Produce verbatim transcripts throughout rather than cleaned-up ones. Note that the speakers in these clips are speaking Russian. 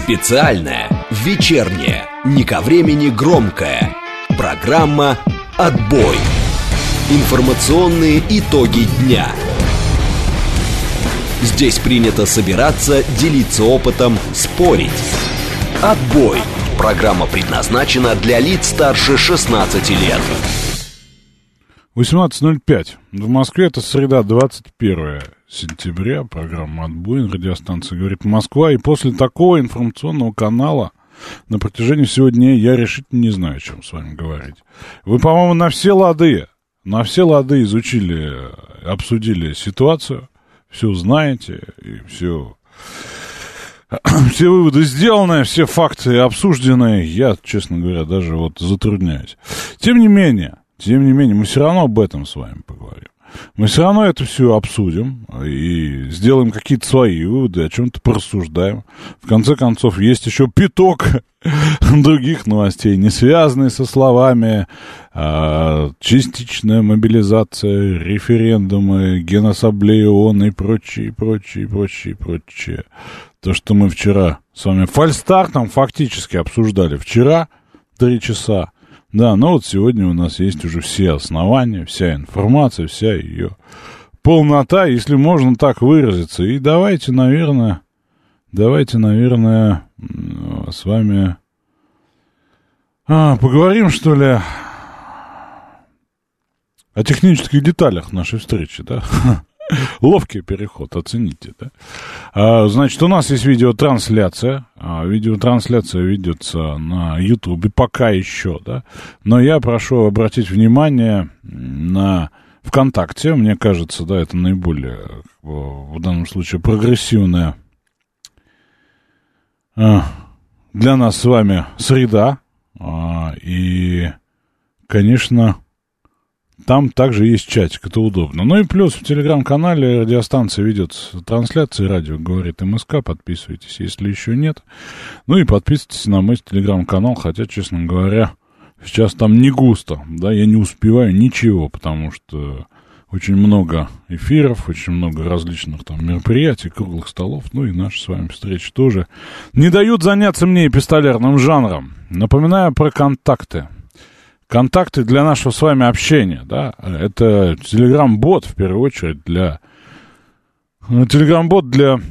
Специальная, вечерняя, не ко времени громкая программа «Отбой». Информационные итоги дня. Здесь принято собираться, делиться опытом, спорить. «Отбой». Программа предназначена для лиц старше шестнадцати лет. восемнадцать ноль пять. В Москве это среда, двадцать первое сентября. Программа «Отбой». Радиостанция «Говорит Москва». И после такого информационного канала на протяжении всего дня я решительно не знаю, о чем с вами говорить. Вы, по-моему, на все лады, на все лады изучили, обсудили ситуацию. Все знаете и все... Все выводы сделаны, все факты обсуждены. Я, честно говоря, даже вот затрудняюсь. Тем не менее, тем не менее, мы все равно об этом с вами поговорим. Мы все равно это все обсудим и сделаем какие-то свои выводы, о чем-то порассуждаем. В конце концов, есть еще пяток других новостей, не связанные со словами а, частичная мобилизация, референдумы, Генассамблея ООН и прочее, прочее, прочее, прочее. То, что мы вчера с вами фальстартом фактически обсуждали вчера три часа. Да, но вот сегодня у нас есть уже все основания, вся информация, вся ее полнота, если можно так выразиться. И давайте, наверное, давайте, наверное, с вами а, поговорим, что ли, о технических деталях нашей встречи, да? Ловкий переход, оцените, да? А, значит, у нас есть видеотрансляция. А, видеотрансляция ведется на Ютубе, пока еще, да? Но я прошу обратить внимание на ВКонтакте. Мне кажется, да, это наиболее, в данном случае, прогрессивная а, для нас с вами среда. А, и, конечно... Там также есть чатик, это удобно. Ну и плюс в телеграм-канале радиостанции ведется трансляция, радио говорит МСК, подписывайтесь, если еще нет. Ну и подписывайтесь на мой телеграм-канал, хотя, честно говоря, сейчас там не густо, да, я не успеваю ничего, потому что очень много эфиров, очень много различных там мероприятий, круглых столов, ну и наши с вами встречи тоже не дают заняться мне эпистолярным жанром. Напоминаю про контакты. Контакты для нашего с вами общения, да, это телеграм-бот, в первую очередь, для... Телеграм-бот для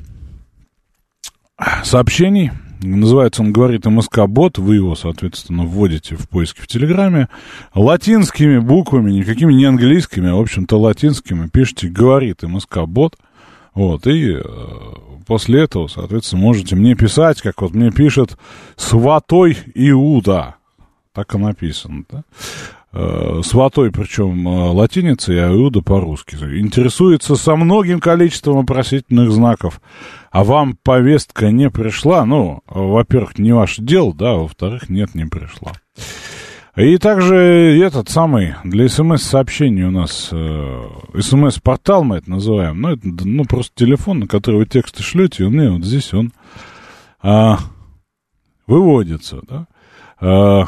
сообщений, называется он «Говорит МСК-бот», вы его, соответственно, вводите в поиске в Телеграме, латинскими буквами, никакими не английскими, а, в общем-то, латинскими, пишите «Говорит МСК-бот», вот, и э, после этого, соответственно, можете мне писать, как вот мне пишет «Святой Иуда». Так и написано, да? Святой, причем латиницей, а Иуда по-русски. Интересуется со многим количеством вопросительных знаков. А вам повестка не пришла? Ну, во-первых, не ваше дело, да, а во-вторых, нет, не пришла. И также этот самый, для смс-сообщений у нас, э, смс-портал мы это называем, ну, это ну, просто телефон, на который вы тексты шлете, и он, и вот здесь он а, выводится, да. А,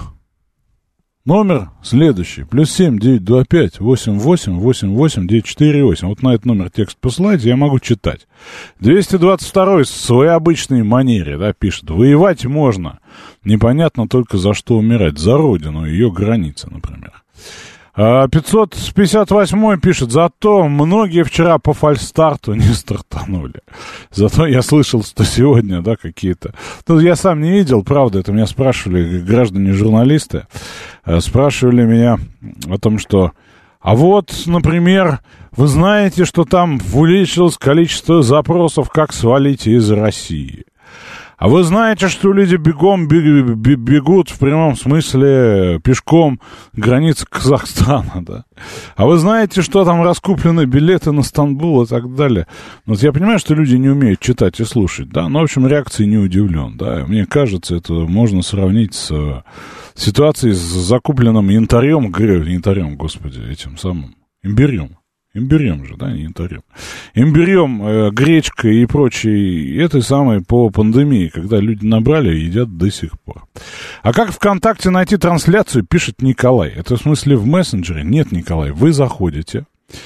номер следующий, плюс семь девятьсот двадцать пять восемьдесят восемь восемьдесят восемь девятьсот сорок восемь. Вот на этот номер текст посылайте, я могу читать. двести двадцать второй в своей обычной манере, да, пишет: воевать можно, непонятно только за что умирать, за родину, ее границы, например. А пятьсот пятьдесят восьмой пишет: зато многие вчера по фальстарту не стартанули. Зато я слышал, что сегодня, да, какие-то... Ну, я сам не видел, правда, это меня спрашивали граждане-журналисты, спрашивали меня о том, что... А вот, например, вы знаете, что там увеличилось количество запросов, как свалить из России. А вы знаете, что люди бегом бегут в прямом смысле пешком границы Казахстана, да? А вы знаете, что там раскуплены билеты на Стамбул и так далее? Вот я понимаю, что люди не умеют читать и слушать, да? Но, в общем, реакции не удивлен, да? Мне кажется, это можно сравнить с ситуацией с закупленным янтарем, янтарем, господи, этим самым, имбирем. Имбирем же, да, не янтарем. Имбирем, э, гречкой и прочей, этой самой по пандемии, когда люди набрали и едят до сих пор. А как ВКонтакте найти трансляцию, пишет Николай. Это в смысле в мессенджере? Нет, Николай, вы заходите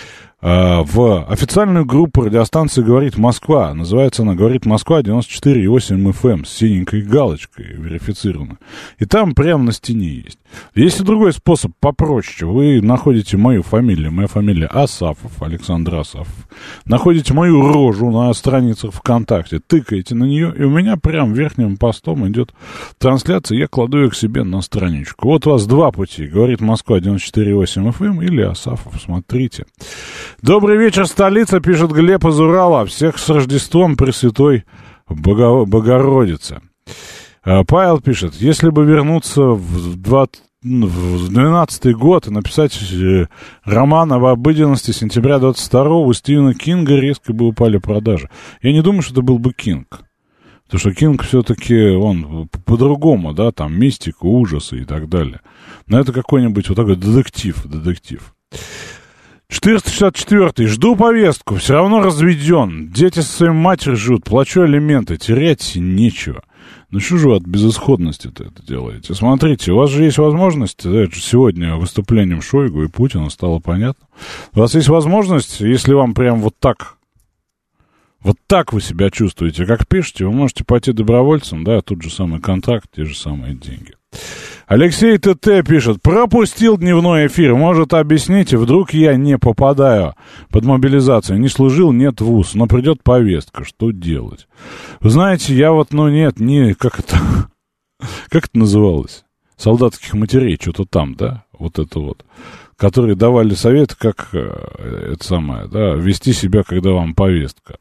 в официальную группу радиостанции «Говорит Москва». Называется она «Говорит Москва» девяносто четыре и восемь эф эм с синенькой галочкой верифицирована. И там прямо на стене есть. Есть и другой способ попроще. Вы находите мою фамилию. Моя фамилия Асафов, Александр Асафов. Находите мою рожу на страницах ВКонтакте, тыкаете на нее, и у меня прям верхним постом идет трансляция. Я кладу ее к себе на страничку. Вот у вас два пути. «Говорит Москва» девяносто четыре и восемь эф эм или Асафов. Смотрите. Добрый вечер, столица, пишет Глеб из Урала. Всех с Рождеством Пресвятой Бого... Богородицы. Павел пишет, если бы вернуться в двенадцатый год и написать роман об обыденности сентября двадцать второго, у Стивена Кинга резко бы упали продажи. Я не думаю, что это был бы Кинг. Потому что Кинг все-таки, он по-другому, да, там мистика, ужасы и так далее. Но это какой-нибудь вот такой детектив, детектив. четыреста шестьдесят четвёртый. Жду повестку. Все равно разведен. Дети со своей матерью живут. Плачу алименты. Терять нечего. Ну что же вы от безысходности-то это делаете? Смотрите, у вас же есть возможность, да, это же сегодня выступлением Шойгу и Путина стало понятно. У вас есть возможность, если вам прям вот так, вот так вы себя чувствуете, как пишете, вы можете пойти добровольцем, да, тут же самый контракт, те же самые деньги. Алексей ТТ пишет, пропустил дневной эфир, может объясните, вдруг я не попадаю под мобилизацию, не служил, нет вуз, но придет повестка, что делать? Вы знаете, я вот, ну нет, не, как это, как это называлось? Солдатских матерей, что-то там, да, вот это вот, которые давали совет, как, это самое, да, вести себя, когда вам повестка.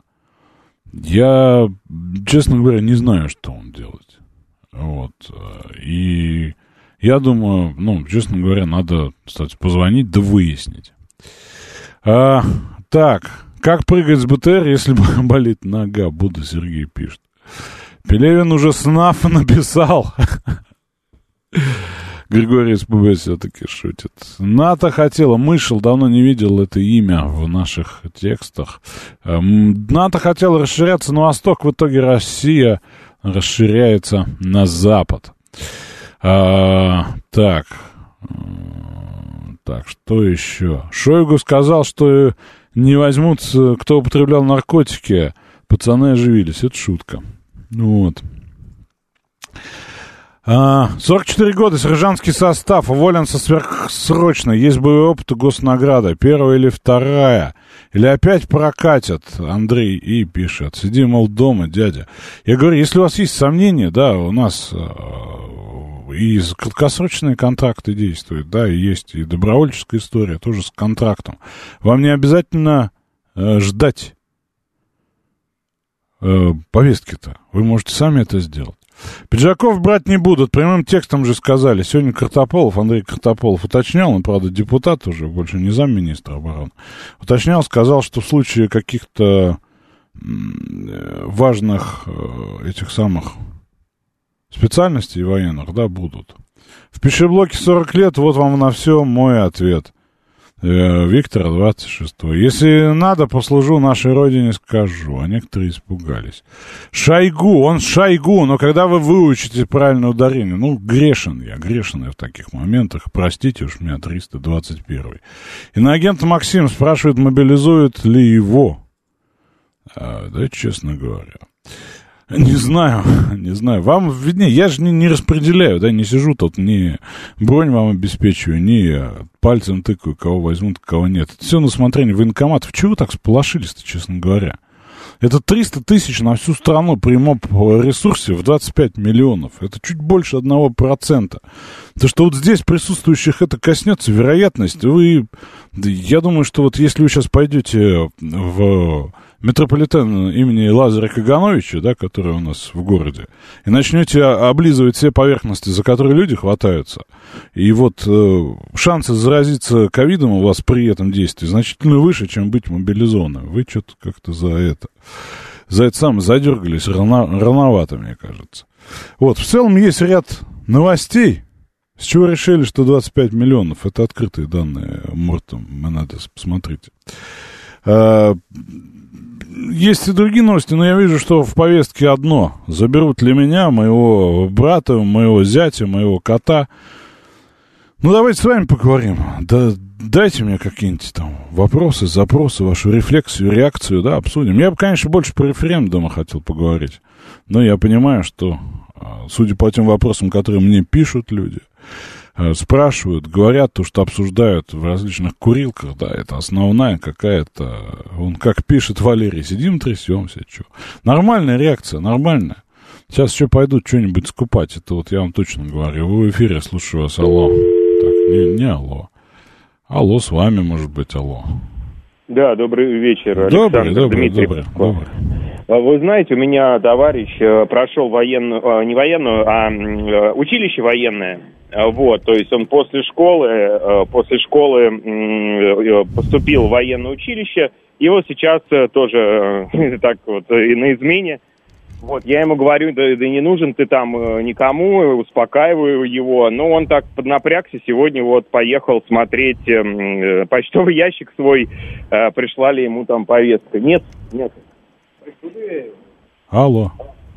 Я, честно говоря, не знаю, что он делать. Вот, и я думаю, ну, честно говоря, надо, кстати, позвонить да выяснить. А, так, как прыгать с БТР, если болит нога? Будда Сергей пишет. Пелевин уже СНАФ написал. Григорий СПБ все-таки шутит. НАТО хотела, Мышел, давно не видел это имя в наших текстах. НАТО хотела расширяться на восток, в итоге Россия расширяется на запад. А, так, так, что еще? Шойгу сказал, что не возьмут, кто употреблял наркотики, пацаны оживились. Это шутка. Вот. А, сорок четыре года, сержантский состав, уволен со сверхсрочно, есть боевой опыт и госнаграда, первая или вторая, или опять прокатят, Андрей И. пишет, сиди, мол, дома, дядя. Я говорю, если у вас есть сомнения, да, у нас э, и краткосрочные контракты действуют, да, и есть и добровольческая история, тоже с контрактом. Вам не обязательно э, ждать э, повестки-то, вы можете сами это сделать. Пиджаков брать не будут, прямым текстом же сказали. Сегодня Картополов, Андрей Картополов уточнял, он, правда, депутат уже, больше не замминистра обороны, уточнял, сказал, что в случае каких-то важных этих самых специальностей военных, да, будут. В пищеблоке сорок лет, вот вам на все мой ответ. Виктора двадцать шестого. Если надо, послужу нашей родине, скажу. А некоторые испугались. Шойгу, он Шойгу, но когда вы выучите правильное ударение, ну, грешен я, грешен я в таких моментах, простите уж меня, триста двадцать первый. Иноагент Максим спрашивает, мобилизуют ли его. А, да, честно говоря. Не знаю, не знаю. Вам виднее, я же не, не распределяю, да, не сижу тут, не бронь вам обеспечиваю, не пальцем тыкаю, кого возьмут, кого нет. Это все на усмотрение военкоматов. Чего вы так сполошились-то, честно говоря? Это триста тысяч на всю страну при моб-ресурсе в двадцать пять миллионов. Это чуть больше одного процента. То, что вот здесь присутствующих это коснется, вероятность, вы... Я думаю, что вот если вы сейчас пойдете в метрополитен имени Лазаря Кагановича, да, который у нас в городе, и начнете облизывать все поверхности, за которые люди хватаются, и вот э, шансы заразиться ковидом у вас при этом действии значительно выше, чем быть мобилизованным. Вы что-то как-то за это, за это самое задергались рано, рановато, мне кажется. Вот, в целом есть ряд новостей, с чего решили, что двадцать пять миллионов, это открытые данные Мортом, надо посмотрите. А, есть и другие новости, но я вижу, что в повестке одно. Заберут ли меня, моего брата, моего зятя, моего кота. Ну, давайте с вами поговорим. Да, дайте мне какие-нибудь там вопросы, запросы, вашу рефлексию, реакцию, да, обсудим. Я бы, конечно, больше по референдуму хотел поговорить. Но я понимаю, что, судя по тем вопросам, которые мне пишут люди, спрашивают, говорят, то, что обсуждают в различных курилках, да, это основная какая-то, он как пишет Валерий, сидим, трясемся, что. Нормальная реакция, нормальная. Сейчас еще пойдут что-нибудь скупать, это вот я вам точно говорю. Вы в эфире, слушаю вас, алло. Так, не, не алло. Алло, с вами, может быть, алло. Да, добрый вечер, Александр. Добрый, добрый, добрый, добрый. Вы знаете, у меня товарищ прошел военную, не военную, а училище военное. Вот, то есть он после школы, после школы поступил в военное училище, и вот сейчас тоже так вот на измене. Вот, я ему говорю, да, да не нужен ты там никому, успокаиваю его, но он так поднапрягся, сегодня вот поехал смотреть э, почтовый ящик свой, э, пришла ли ему там повестка. Нет, нет. Алло.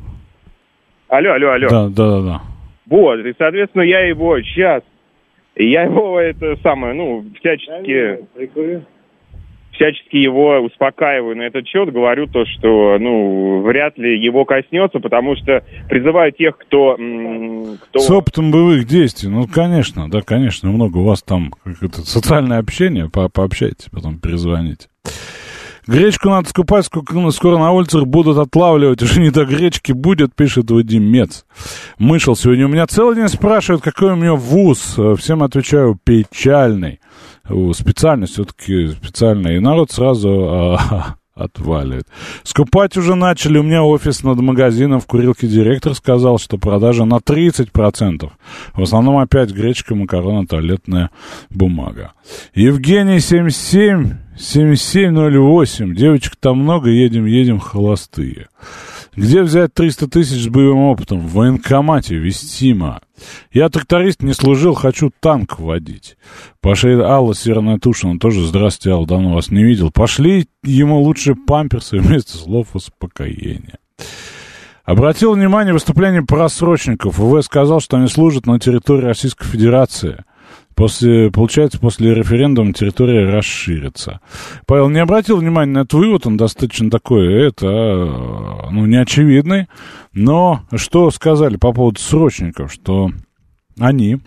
Алло, алло, алло. Да, да, да, да. Вот, и, соответственно, я его сейчас, я его, это самое, ну, всячески... всячески его успокаиваю на этот счет, говорю то, что, ну, вряд ли его коснется, потому что призываю тех, кто... кто... С опытом боевых действий, ну, конечно, да, конечно, много у вас там какое-то социальное общение, по пообщайтесь, потом перезвоните. Гречку надо скупать, сколько скоро на улицах будут отлавливать, уже не до гречки будет, пишет Вадим Мец. Мышел сегодня у меня целый день спрашивают, какой у меня вуз. Всем отвечаю, печальный. Специальность все-таки специальная. И народ сразу а, отваливает. Скупать уже начали. У меня офис над магазином в Курилке. Директор сказал, что продажа на тридцать процентов. В основном опять гречка, макароны, туалетная бумага. Евгений семьдесят семь семьдесят семь ноль восемь. Девочек там много, едем, едем, холостые. Где взять триста тысяч с боевым опытом? В военкомате, вестимо. Я тракторист, не служил, хочу танк водить. Пошли, Алла Северная Тушина, тоже здравствуйте, Алла, давно вас не видел. Пошли ему лучше памперсы вместо слов успокоения. Обратил внимание выступление просрочников. ВВ сказал, что они служат на территории Российской Федерации. После, получается, после референдума территория расширится. Павел не обратил внимания на этот вывод, он достаточно такой, это, ну, неочевидный. Но что сказали по поводу срочников, что они,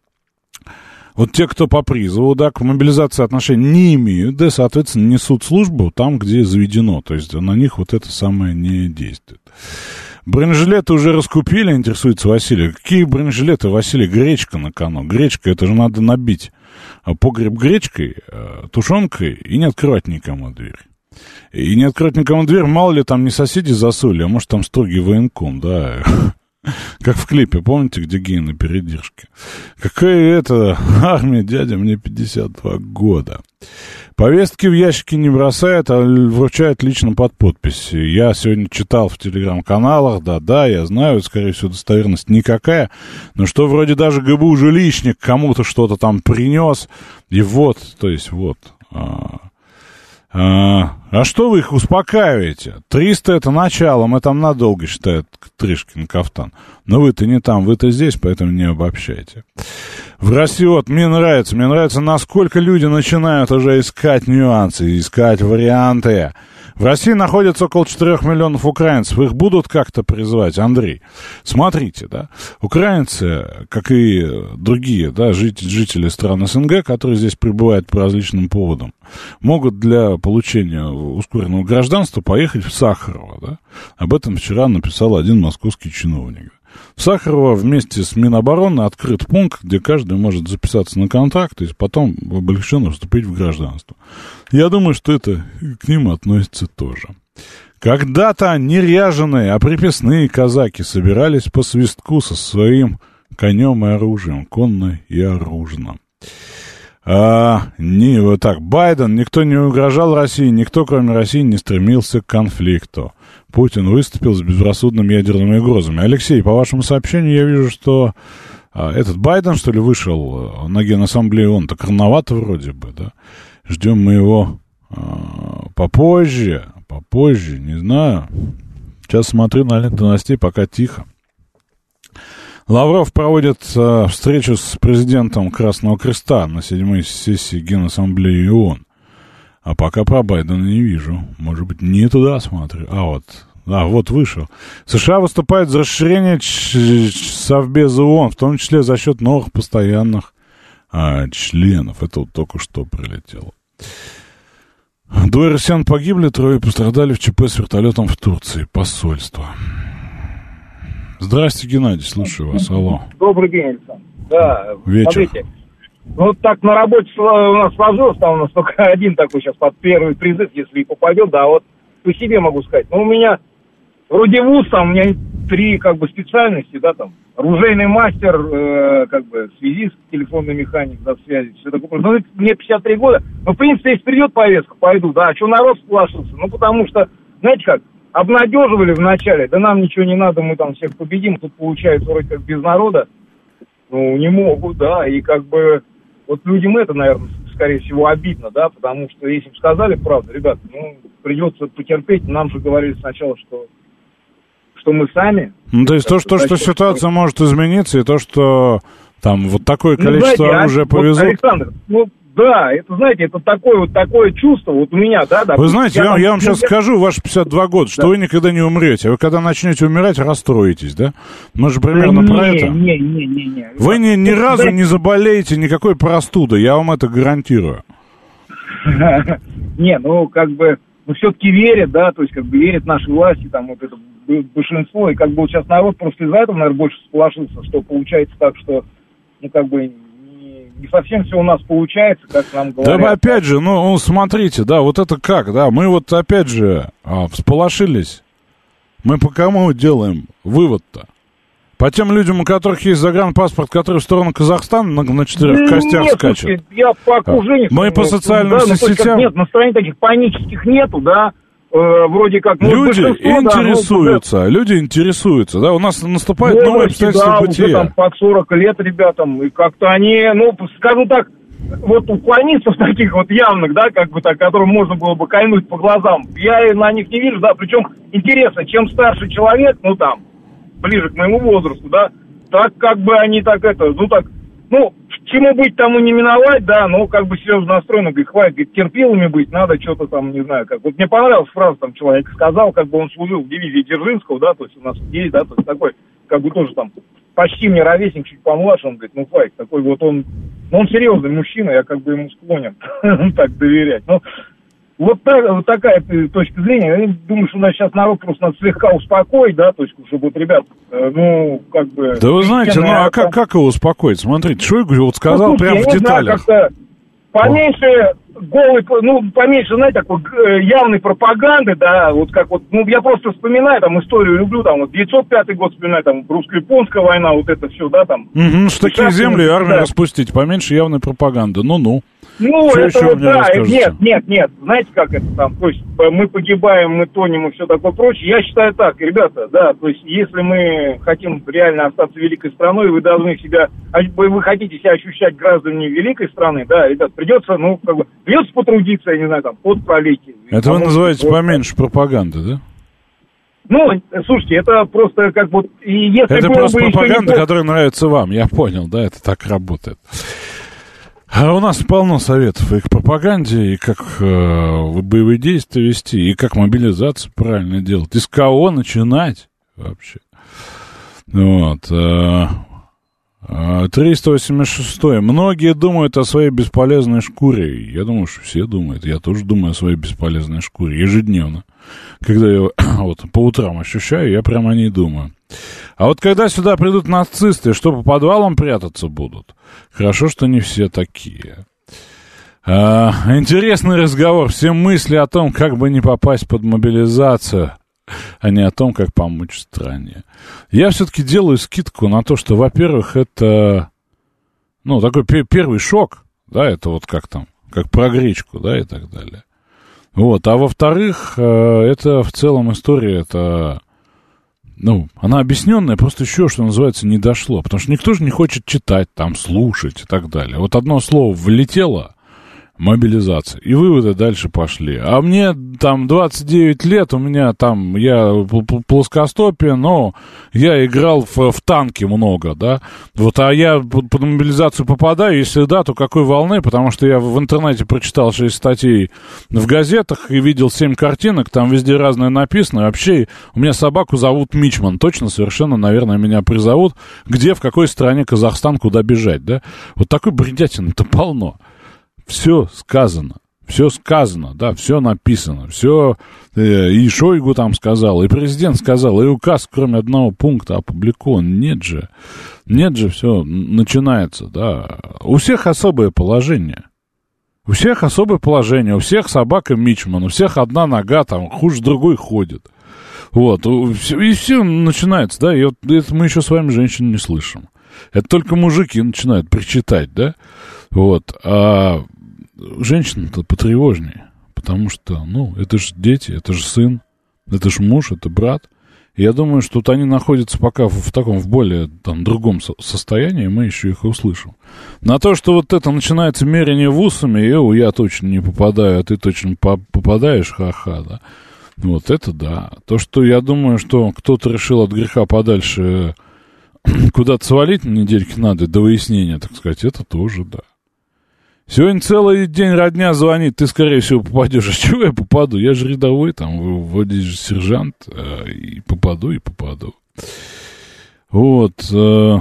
вот те, кто по призыву, да, к мобилизации отношений не имеют, да, соответственно, несут службу там, где заведено, то есть на них вот это самое не действует. Бронежилеты уже раскупили, интересуется Василий. Какие бронежилеты, Василий? Гречка на кону. Гречка, это же надо набить погреб гречкой, тушенкой и не открывать никому дверь. И не открывать никому дверь, мало ли там не соседи засули, а может там строгий военком, да. Как в клипе, помните, где гей на передержке? Какая это армия, дядя, мне пятьдесят два года. Повестки в ящики не бросают, а вручают лично под подпись. Я сегодня читал в телеграм-каналах, да-да, я знаю, скорее всего, достоверность никакая, но что вроде даже ГБУ жилищник кому-то что-то там принес, и вот, то есть вот... А, а, а что вы их успокаиваете? триста это начало, мы там надолго, считает Тришкин кафтан. Но вы-то не там, вы-то здесь, поэтому не обобщайте. В России, вот, мне нравится, мне нравится, насколько люди начинают уже искать нюансы, искать варианты. В России находится около четырех миллионов украинцев. Их будут как-то призывать, Андрей? Смотрите, да, украинцы, как и другие, да, жители, жители стран СНГ, которые здесь прибывают по различным поводам, могут для получения ускоренного гражданства поехать в Сахарово, да. Об этом вчера написал один московский чиновник. В Сахарово вместе с Минобороны открыт пункт, где каждый может записаться на контракт, и потом облегченно вступить в гражданство. Я думаю, что это к ним относится тоже. Когда-то не ряженые, а приписные казаки собирались по свистку со своим конем и оружием, конно и оружно. А, не, вот так, Байден, никто не угрожал России, никто, кроме России, не стремился к конфликту. Путин выступил с безрассудными ядерными угрозами. Алексей, по вашему сообщению, я вижу, что а, этот Байден, что ли, вышел на Генассамблею ООН, так рановато вроде бы, да? Ждем мы его а, попозже, попозже, не знаю. Сейчас смотрю на ленту новостей, пока тихо. Лавров проводит э, встречу с президентом Красного Креста на седьмой сессии Генассамблеи ООН. А пока про Байдена не вижу. Может быть, не туда смотрю. А вот, а, вот вышел. США выступают за расширение ч- ч- Совбеза ООН, в том числе за счет новых постоянных а, членов. Это вот только что прилетело. Двое россиян погибли, трое пострадали в ЧП с вертолетом в Турции. Посольство. Здравствуйте, Геннадий, слушаю вас. Алло. Добрый день, Александр. Да, вечер. Смотрите, ну так на работе у нас сложилось, там у нас только один такой сейчас под первый призыв, если и попадет, да, вот по себе могу сказать. Ну, у меня вроде вуз, там у меня три как бы специальности, да, там, оружейный мастер, э, как бы связист, телефонный механик, да, связи, все такое. Ну, мне пятьдесят три года, ну, в принципе, если придет повестка, пойду, да, а что народ сплошился? Ну, потому что, знаете как, обнадеживали вначале, да нам ничего не надо, мы там всех победим, тут получается вроде как без народа, ну, не могут, да, и как бы, вот людям это, наверное, скорее всего, обидно, да, потому что если бы сказали правду, ребят, ну, придется потерпеть, нам же говорили сначала, что, что мы сами. Ну, то есть то, что, что ситуация может измениться, и то, что там вот такое количество ну, знаете, оружия а, повезут. Вот, Александр, ну, да, это, знаете, это такое вот такое чувство, вот у меня, да, да. Вы знаете, я, я, я вам сейчас я... скажу, ваши пятьдесят два года, что да. Вы никогда не умрете. Вы когда начнете умирать, расстроитесь, да? Мы же примерно не, про это. Не, не, не, не. Вы ни, ни разу не заболеете никакой простуды, я вам это гарантирую. Не, ну, как бы, ну, все-таки верят, да, то есть, как бы, верят наши власти, там, вот это большинство, и, как бы, вот сейчас народ просто из-за этого, наверное, больше сполошился, что получается так, что, ну, как бы, не совсем все у нас получается, как нам говорят. Да, опять же, ну, ну, смотрите, да, вот это как, да, мы вот, опять же, а, всполошились. Мы по кому делаем вывод-то? По тем людям, у которых есть загранпаспорт, которые в сторону Казахстана на, на четырех нет, костях нет, скачут. Я по окружению... Мы по социальным да, сетям... Ну, нет, настроений таких панических нету, да. Э, вроде как... Ну, люди интересуются, да, ну, люди интересуются, да, у нас наступает новости, новое обстоятельство да, бытия. Уже там под сорок лет ребятам, и как-то они, ну, скажу так, вот уклонистов таких вот явных, да, как бы так, которым можно было бы кайнуть по глазам, я на них не вижу, да, причем интересно, чем старше человек, ну, там, ближе к моему возрасту, да, так как бы они так это, ну, так, ну, чему быть, тому не миновать, да, но как бы серьезно настроено, говорит, хватит, говорит, терпилами быть, надо что-то там, не знаю, как. Вот мне понравилась фраза, там, человек сказал, как бы он служил в дивизии Дзержинского, да, то есть у нас есть, да, то есть такой, как бы тоже там, почти мне ровесник, чуть помладше, он говорит, ну, хватит, такой вот он, ну, он серьезный мужчина, я как бы ему склонен так доверять, ну, вот, так, вот такая точка зрения. Я думаю, что у нас сейчас народ просто надо слегка успокоить, да, то есть, чтобы вот, ребят, э, ну, как бы... Да вы знаете, ну, а как, как его успокоить? Смотрите, Шойгу вот сказал ну, прямо в деталях. Знаю, поменьше голый, ну, поменьше, знаете, такой явной пропаганды, да, вот как вот, ну, я просто вспоминаю, там, историю люблю, там, вот, девятьсот пятый год вспоминаю, там, русско-японская война, вот это все, да, там. Угу, что такие земли и армию да. распустить, поменьше явной пропаганды, ну-ну. Ну, что это вот, да, нет, нет, нет, знаете, как это там, то есть мы погибаем, мы тонем и все такое прочее. Я считаю так, ребята, да, то есть если мы хотим реально остаться великой страной, вы должны себя, вы хотите себя ощущать гражданами великой страны, да, ребят, придется, ну, как бы, придется потрудиться, я не знаю, там, под пролить. Это вы называете вот, поменьше пропаганды, да? Ну, слушайте, это просто как бы... И если это просто бы пропаганда, не... которая нравится вам, я понял, да, это так работает. А у нас полно советов и к пропаганде, и как э, боевые действия вести, и как мобилизацию правильно делать, и с кого начинать вообще. Вот. Э, э, триста восемьдесят шесть. Многие думают о своей бесполезной шкуре. Я думаю, что все думают. Я тоже думаю о своей бесполезной шкуре ежедневно. Когда я вот по утрам ощущаю, я прямо о ней думаю. А вот когда сюда придут нацисты, что по подвалам прятаться будут? Хорошо, что не все такие. А, интересный разговор. Все мысли о том, как бы не попасть под мобилизацию, а не о том, как помочь стране. Я все-таки делаю скидку на то, что, во-первых, это, ну, такой первый шок, да, это вот как там, как про гречку, да, и так далее. Вот, а во-вторых, это в целом история, это... Ну, она объясненная, просто еще, что называется, не дошло. Потому что никто же не хочет читать, там, слушать и так далее. Вот одно слово влетело Мобилизация. И выводы дальше пошли. А мне там двадцать девять лет, у меня там, я плоскостопие, но я играл в, в танки много, да. Вот, а я под, под мобилизацию попадаю, если да, то какой волны, потому что я в интернете прочитал шесть статей в газетах и видел семь картинок, там везде разное написано. И вообще, у меня собаку зовут Мичман, точно, совершенно, наверное, меня призовут. Где, в какой стране Казахстан, куда бежать, да. Вот такой бредятины-то полно. Все сказано, все сказано, да, все написано, все, э, и Шойгу там сказал, и президент сказал, и указ, кроме одного пункта, опубликован. Нет же, нет же, все начинается, да. У всех особое положение, у всех особое положение, у всех собака Мичман, у всех одна нога там хуже другой ходит. Вот, и все начинается, да, и вот это мы еще с вами, женщин, не слышим. Это только мужики начинают причитать, да, вот, а женщины-то потревожнее, потому что, ну, это же дети, это же сын, это же муж, это брат. И я думаю, что вот они находятся пока в, в таком, в более, там, другом со- состоянии, мы еще их услышим. На то, что вот это начинается мерение в усами, и я точно не попадаю, а ты точно по- попадаешь, ха-ха, да. Вот это да. То, что я думаю, что кто-то решил от греха подальше куда-то свалить на недельке надо, до выяснения, так сказать, это тоже да. Сегодня целый день родня звонит, ты, скорее всего, попадешь. А чего я попаду? Я же рядовой, там, вроде же сержант, э, и попаду, и попаду. Вот. Э,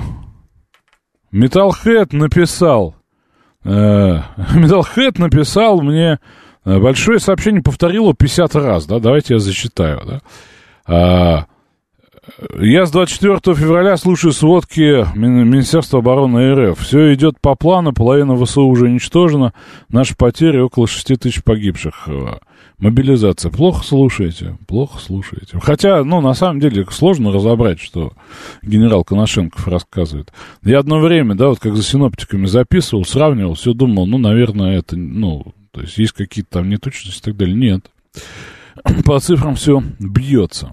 Metalhead написал, э, Metalhead написал мне большое сообщение, повторил его пятьдесят раз, да, давайте я зачитаю, да. А, я с двадцать четвёртого февраля слушаю сводки Министерства обороны РФ. Все идет по плану, половина ВСУ уже уничтожена, наши потери около шести тысяч погибших. Мобилизация. Плохо слушаете, плохо слушаете. Хотя, ну, на самом деле, сложно разобрать, что генерал Коношенков рассказывает. Я одно время, да, вот как за синоптиками записывал, сравнивал, все думал, ну, наверное, это, ну, то есть есть какие-то там неточности и так далее. Нет. По цифрам все бьется.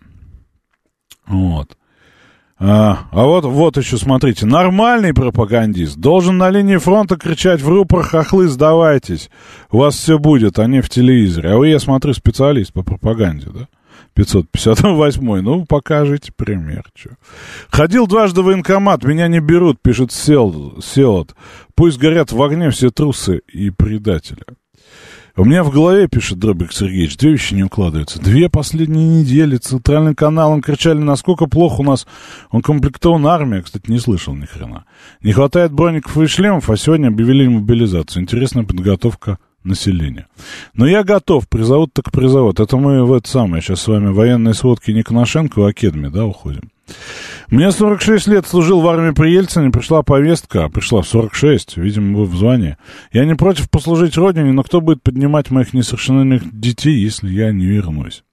Вот. А, а вот, вот еще, смотрите, нормальный пропагандист должен на линии фронта кричать в рупор: хохлы, сдавайтесь, у вас все будет, а не в телевизоре. А вы, я смотрю, специалист по пропаганде, да? пятьсот пятьдесят восемь, ну, покажите пример. Чё. Ходил дважды в военкомат, меня не берут, пишет Сел, Селот. Пусть горят в огне все трусы и предатели. У меня в голове, пишет Дробик Сергеевич, две вещи не укладываются. Две последние недели центральным каналом кричали, насколько плохо у нас укомплектована армия. Кстати, не слышал ни хрена. Не хватает броников и шлемов, а сегодня объявили мобилизацию. Интересная подготовка населения. Но я готов, призовут так призовут. Это мы в это самое, сейчас с вами военные сводки не Коношенко, а Кедми, да, уходим. Мне сорок шесть лет, служил в армии при Ельцине, пришла повестка, пришла в сорок шесть, видимо, вы в звании. Я не против послужить родине, но кто будет поднимать моих несовершеннолетних детей, если я не вернусь?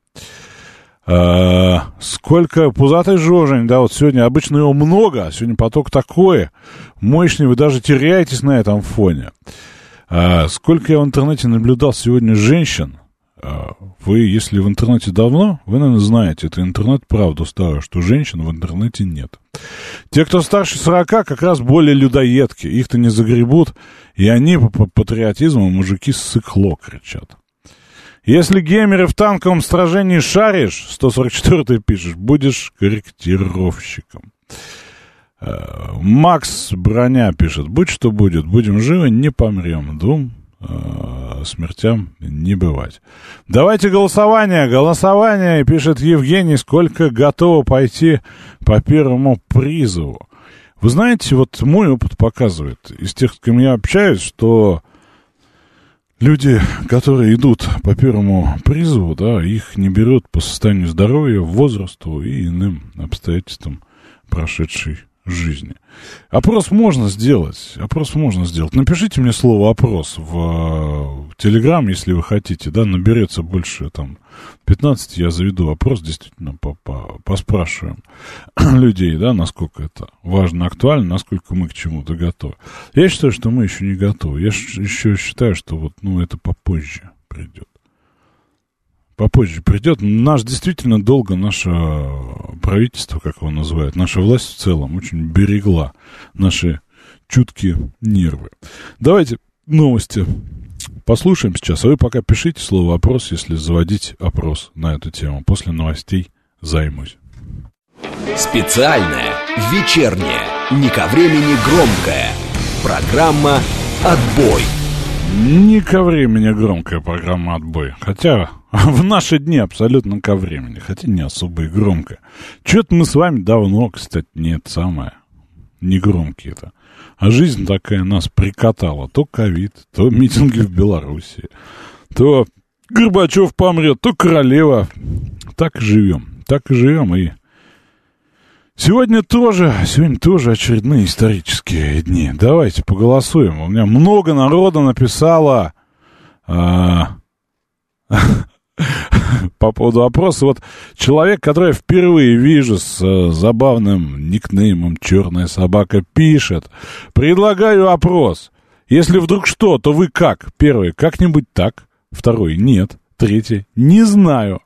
А, сколько пузатый жожень, да, вот сегодня обычно его много, а сегодня поток такой мощный, вы даже теряетесь на этом фоне. А, сколько я в интернете наблюдал сегодня женщин. Вы, если в интернете давно, вы, наверное, знаете, это интернет правду старую, что женщин в интернете нет. Те, кто старше сорока, как раз более людоедки. Их-то не загребут, и они по патриотизму мужики ссыкло кричат. Если геймеры в танковом сражении шаришь, сто сорок четвёртый пишешь, будешь корректировщиком. Макс Броня пишет, будь что будет, будем живы, не помрем. Двум смертям не бывать. Давайте голосование. Голосование, пишет Евгений, сколько готово пойти по первому призову. Вы знаете, вот мой опыт показывает, из тех, с кем я общаюсь, что люди, которые идут по первому призову, да, их не берут по состоянию здоровья, возрасту и иным обстоятельствам прошедшей жизни. Опрос можно сделать. Опрос можно сделать. Напишите мне слово «опрос» в Телеграм, если вы хотите, да, наберется больше, там, пятнадцать, я заведу опрос, действительно, поспрашиваем людей, да, насколько это важно, актуально, насколько мы к чему-то готовы. Я считаю, что мы еще не готовы. Я еще считаю, что вот, ну, это попозже придет. Попозже придет. Наш действительно долго, наше правительство, как его называют, наша власть в целом очень берегла наши чуткие нервы. Давайте новости Послушаем сейчас, а вы пока пишите слово «опрос», если заводить опрос на эту тему. После новостей займусь. Специальная, вечерняя, не ко времени громкая программа «Отбой». Не ко времени громкая программа «Отбой». Хотя в наши дни абсолютно ко времени. Хотя не особо и громкая. Чё-то мы с вами давно, кстати, не это самое. Не громкие-то. А жизнь такая нас прикатала. То ковид, то митинги в Беларуси, то Горбачев помрет, то королева. Так и живем. Так и живем. И сегодня тоже, сегодня тоже очередные исторические дни. Давайте поголосуем. У меня много народа написало а, по поводу опроса. Вот человек, который я впервые вижу с а, забавным никнеймом «Черная собака», пишет: предлагаю опрос. Если вдруг что, то вы как? Первый, как-нибудь так. Второй, нет. Третий, не знаю.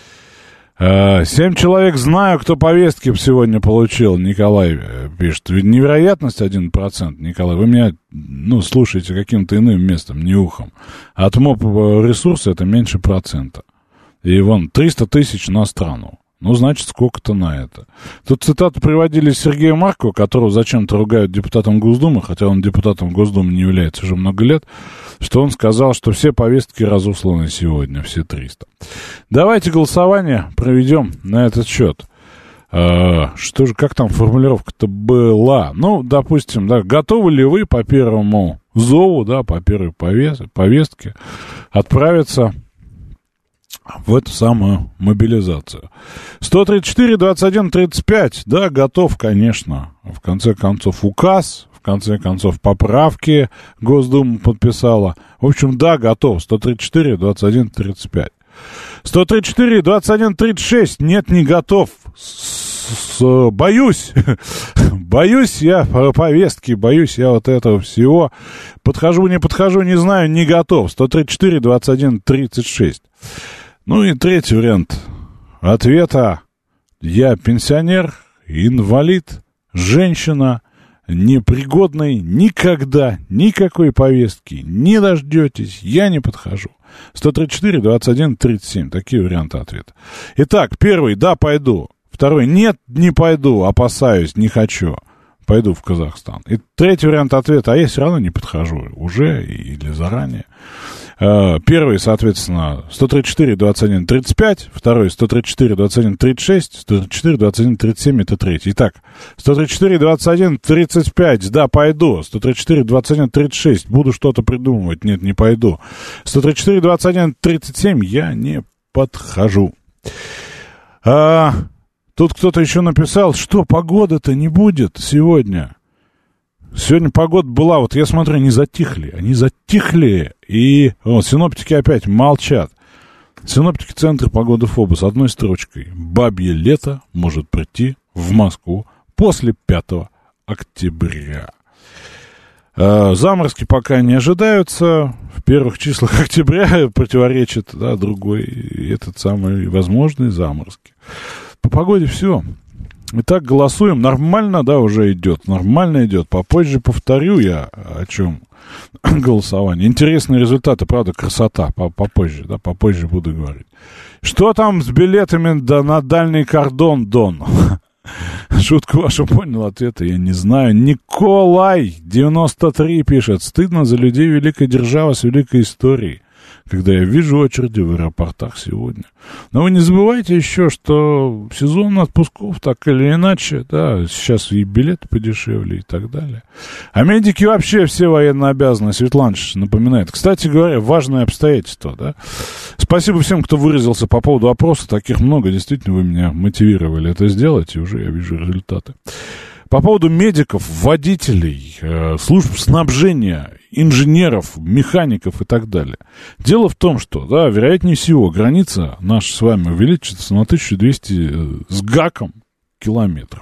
Семь человек знаю, кто повестки сегодня получил, Николай пишет. Невероятность один процент, Николай. Вы меня, ну, слушаете каким-то иным местом, не ухом. От МОП ресурса это меньше процента. И вон, триста тысяч на страну. Ну, значит, сколько-то на это. Тут цитату приводили Сергея Маркова, которого зачем-то ругают депутатом Госдумы, хотя он депутатом Госдумы не является уже много лет, что он сказал, что все повестки разосланы сегодня, все триста. Давайте голосование проведем на этот счет. А, что же, как там формулировка-то была? Ну, допустим, да, готовы ли вы по первому зову, да, по первой повестке отправиться в эту самую мобилизацию? сто тридцать четыре двадцать один тридцать пять, да, готов, конечно. В конце концов, указ, в конце концов, поправки Госдума подписала. В общем, да, готов. сто тридцать четыре двадцать один тридцать пять. сто тридцать четыре двадцать один тридцать шесть, нет, не готов. С, с, боюсь, боюсь я повестки, боюсь я вот этого всего. Подхожу, не подхожу, не знаю, не готов. сто тридцать четыре двадцать один тридцать шесть. Ну и третий вариант ответа. Я пенсионер, инвалид, женщина, непригодный, никогда никакой повестки не дождетесь, я не подхожу. сто тридцать четыре двадцать один тридцать семь, такие варианты ответа. Итак, первый, да, пойду. Второй, нет, не пойду, опасаюсь, не хочу. Пойду в Казахстан. И третий вариант ответа, а я все равно не подхожу, уже или заранее. Первый, соответственно, сто тридцать четыре двадцать один тридцать пять, второй сто тридцать четыре двадцать один тридцать шесть, сто тридцать четыре двадцать один тридцать семь, это третий. Итак, сто тридцать четыре двадцать один тридцать пять, да, пойду. сто тридцать четыре двадцать один тридцать шесть, буду что-то придумывать, нет, не пойду. сто тридцать четыре двадцать один тридцать семь, я не подхожу. А, тут кто-то еще написал, что погода-то не будет сегодня. Сегодня погода была, вот я смотрю, они затихли, они затихли, и вот синоптики опять молчат. Синоптики Центра погоды ФОБОС одной строчкой. Бабье лето может прийти в Москву после пятого октября. А, заморозки пока не ожидаются, в первых числах октября противоречит, да, другой, этот самый возможные заморозки. По погоде все. Итак, голосуем. Нормально, да, уже идет. Нормально идет. Попозже повторю я, о чем голосование. Интересные результаты, правда, красота. Попозже, да, попозже буду говорить. Что там с билетами да, на дальний кордон, Дон? Шутку вашу понял, ответа я не знаю. Николай, девяносто три, пишет. Стыдно за людей великой державы с великой историей, когда я вижу очереди в аэропортах сегодня. Но вы не забывайте еще, что сезон отпусков, так или иначе, да, сейчас и билеты подешевле и так далее. А медики вообще все военнообязаны, Светлана напоминает. Кстати говоря, важное обстоятельство, да. Спасибо всем, кто выразился по поводу опроса, таких много, действительно, вы меня мотивировали это сделать, и уже я вижу результаты. По поводу медиков, водителей, э, служб снабжения, инженеров, механиков и так далее. Дело в том, что, да, вероятнее всего, граница наша с вами увеличится на тысячу двести э, с гаком километров.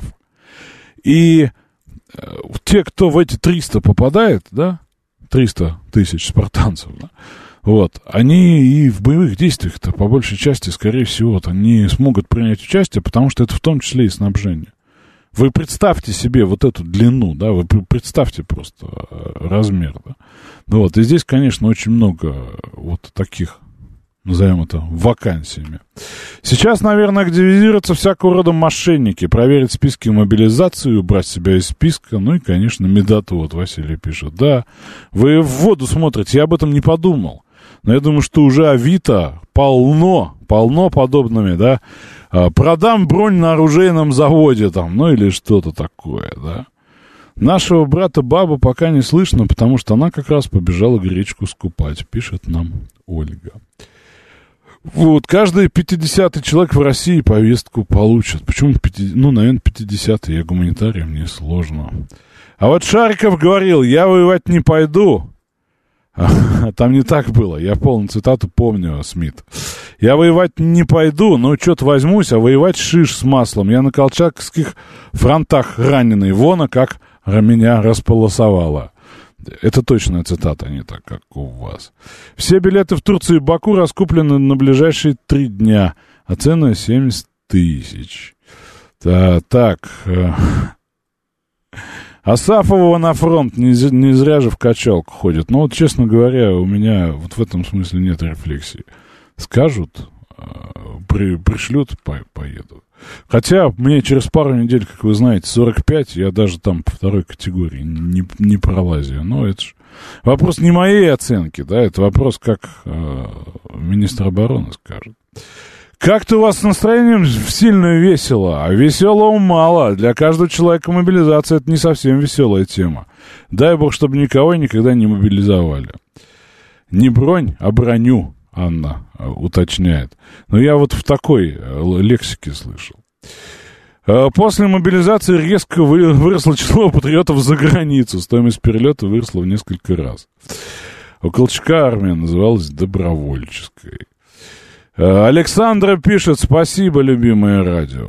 И э, те, кто в эти триста попадает, да, триста тысяч спартанцев, да, вот, они и в боевых действиях-то, по большей части, скорее всего, вот, они смогут принять участие, потому что это в том числе и снабжение. Вы представьте себе вот эту длину, да, вы представьте просто размер, да. Ну вот, и здесь, конечно, очень много вот таких, назовем это, вакансиями. Сейчас, наверное, активизируются всякого рода мошенники, проверить списки мобилизации, убрать себя из списка, ну и, конечно, медату, вот Василий пишет. Да, вы в воду смотрите, я об этом не подумал. Но я думаю, что уже Авито полно, полно подобными, да. Продам бронь на оружейном заводе там, ну или что-то такое, да. Нашего брата бабу пока не слышно, потому что она как раз побежала гречку скупать, пишет нам Ольга. Вот, каждый пятидесятый человек в России повестку получит. Почему пятидесятый? Ну, наверное, пятидесятый, я гуманитарий, мне сложно. А вот Шариков говорил, я воевать не пойду. Там не так было, я полную цитату помню, Смит. Я воевать не пойду, но что-то возьмусь, а воевать шиш с маслом. Я на колчакских фронтах раненый, вон, как меня располосовало. Это точная цитата, не так, как у вас. Все билеты в Турцию и Баку раскуплены на ближайшие три дня, а цены семьдесят тысяч. Да, так... Асафова на фронт, не, не зря же в качалку ходит. Но вот, честно говоря, у меня вот в этом смысле нет рефлексии. Скажут, при, пришлют, по, поеду. Хотя мне через пару недель, как вы знаете, сорок пять, я даже там по второй категории не, не пролазю. Но это ж вопрос не моей оценки, да, это вопрос, как э, министр обороны скажет. Как-то у вас с настроением сильно весело, а веселого мало. Для каждого человека мобилизация — это не совсем веселая тема. Дай бог, чтобы никого никогда не мобилизовали. Не бронь, а броню, Анна уточняет. Но я вот в такой лексике слышал. После мобилизации резко выросло число патриотов за границу. Стоимость перелета выросла в несколько раз. У Колчака армия называлась добровольческой. Александра пишет, спасибо, любимое радио.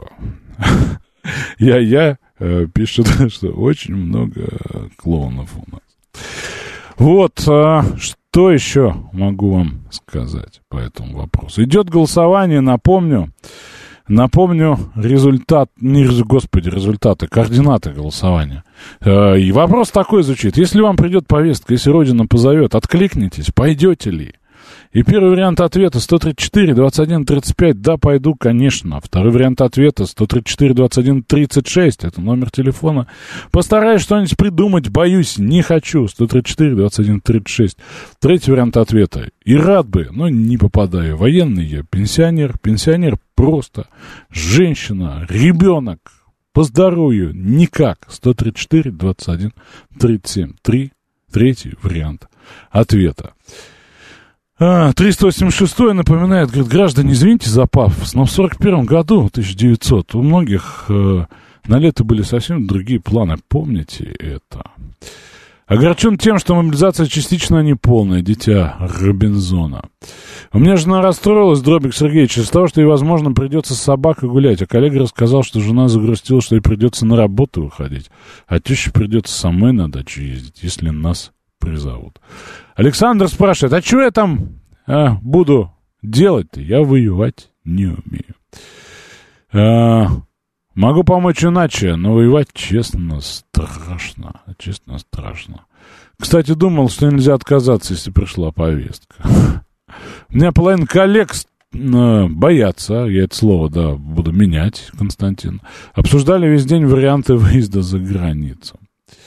Я-я пишет, что очень много клоунов у нас. Вот, что еще могу вам сказать по этому вопросу. Идет голосование, напомню, напомню результат, не, господи, результаты, координаты голосования. И вопрос такой звучит, если вам придет повестка, если Родина позовет, откликнитесь, пойдете ли? И первый вариант ответа сто тридцать четыре двадцать один тридцать пять, да, пойду, конечно. Второй вариант ответа сто тридцать четыре двадцать один тридцать шесть, это номер телефона. Постараюсь что-нибудь придумать, боюсь, не хочу, сто тридцать четыре двадцать один тридцать шесть. Третий вариант ответа, и рад бы, но не попадаю. Военный я, пенсионер, пенсионер просто, женщина, ребенок, по здоровью, никак, сто тридцать четыре двадцать один тридцать семь. Три, третий вариант ответа. А, триста восемьдесят шесть напоминает, говорит, граждане, извините за пафос, но в сорок первом году, тысяча девятьсот, у многих э, на лето были совсем другие планы, помните это? Огорчен тем, что мобилизация частично неполная, дитя Робинзона. У меня жена расстроилась, Дробик Сергеевич, из-за того, что ей, возможно, придется с собакой гулять, а коллега рассказал, что жена загрустила, что ей придется на работу выходить, а теще придется самой на дачу ездить, если нас призовут. Александр спрашивает, а что я там а, буду делать-то? Я воевать не умею. А, могу помочь иначе, но воевать, честно, страшно. Честно, страшно. Кстати, думал, что нельзя отказаться, если пришла повестка. У меня половина коллег боятся, я это слово, да, буду менять, Константин. Обсуждали весь день варианты выезда за границу.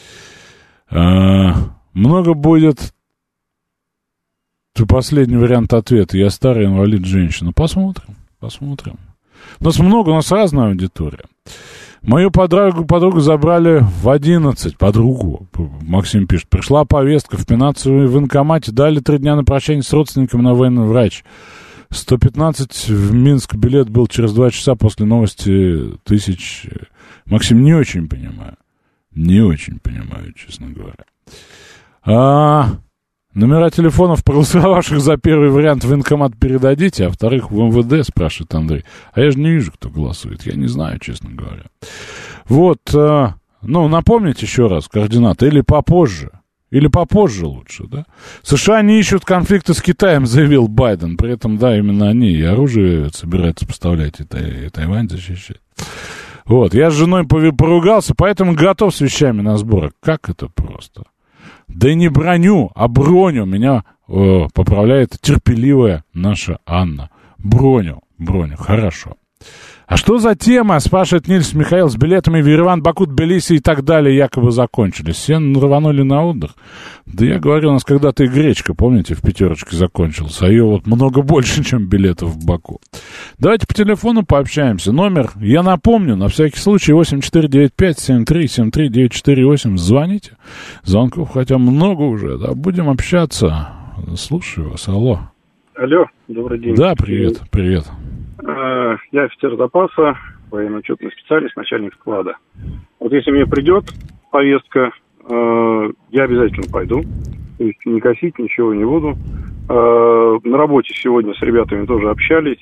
А, много будет... Последний вариант ответа. Я старый инвалид, женщина. Посмотрим, посмотрим. У нас много, у нас разная аудитория. Мою подругу, подругу забрали в одиннадцать. Подругу, Максим пишет. Пришла повестка в финансовом военкомате. Дали три дня на прощание с родственниками на военный врач. сто пятнадцать в Минск билет был через два часа после новости тысяч. Максим, не очень понимаю. Не очень понимаю, честно говоря. А... Номера телефонов проголосовавших за первый вариант в военкомат передадите, а вторых в МВД, спрашивает Андрей. А я же не вижу, кто голосует. Я не знаю, честно говоря. Вот, э, ну, напомните еще раз координаты. Или попозже. Или попозже лучше, да? США не ищут конфликта с Китаем, заявил Байден. При этом, да, именно они и оружие собираются поставлять, и, Тай, и Тайвань защищать. Вот, я с женой поругался, поэтому готов с вещами на сборы. Как это просто? Да не броню, а броню меня о, поправляет терпеливая наша Анна. Броню, броню, хорошо. А что за тема, спрашивает Нильс Михаил, с билетами в Ереван, Баку, Тбилиси и так далее якобы закончились? Все рванули на отдых? Да я говорю, у нас когда-то и гречка, помните, в пятерочке закончилась, а ее вот много больше, чем билетов в Баку. Давайте по телефону пообщаемся. Номер, я напомню, на всякий случай, восемь четыре девять пять семь три семь три девять четыре восемь. Звоните. Звонков хотя много уже, да, будем общаться. Слушаю вас, алло. Алло, добрый день. Да, привет, привет. Я офицер запаса, военно-учетный специалист, начальник склада. Вот если мне придет повестка, я обязательно пойду. То есть не косить, ничего не буду. На работе сегодня с ребятами тоже общались.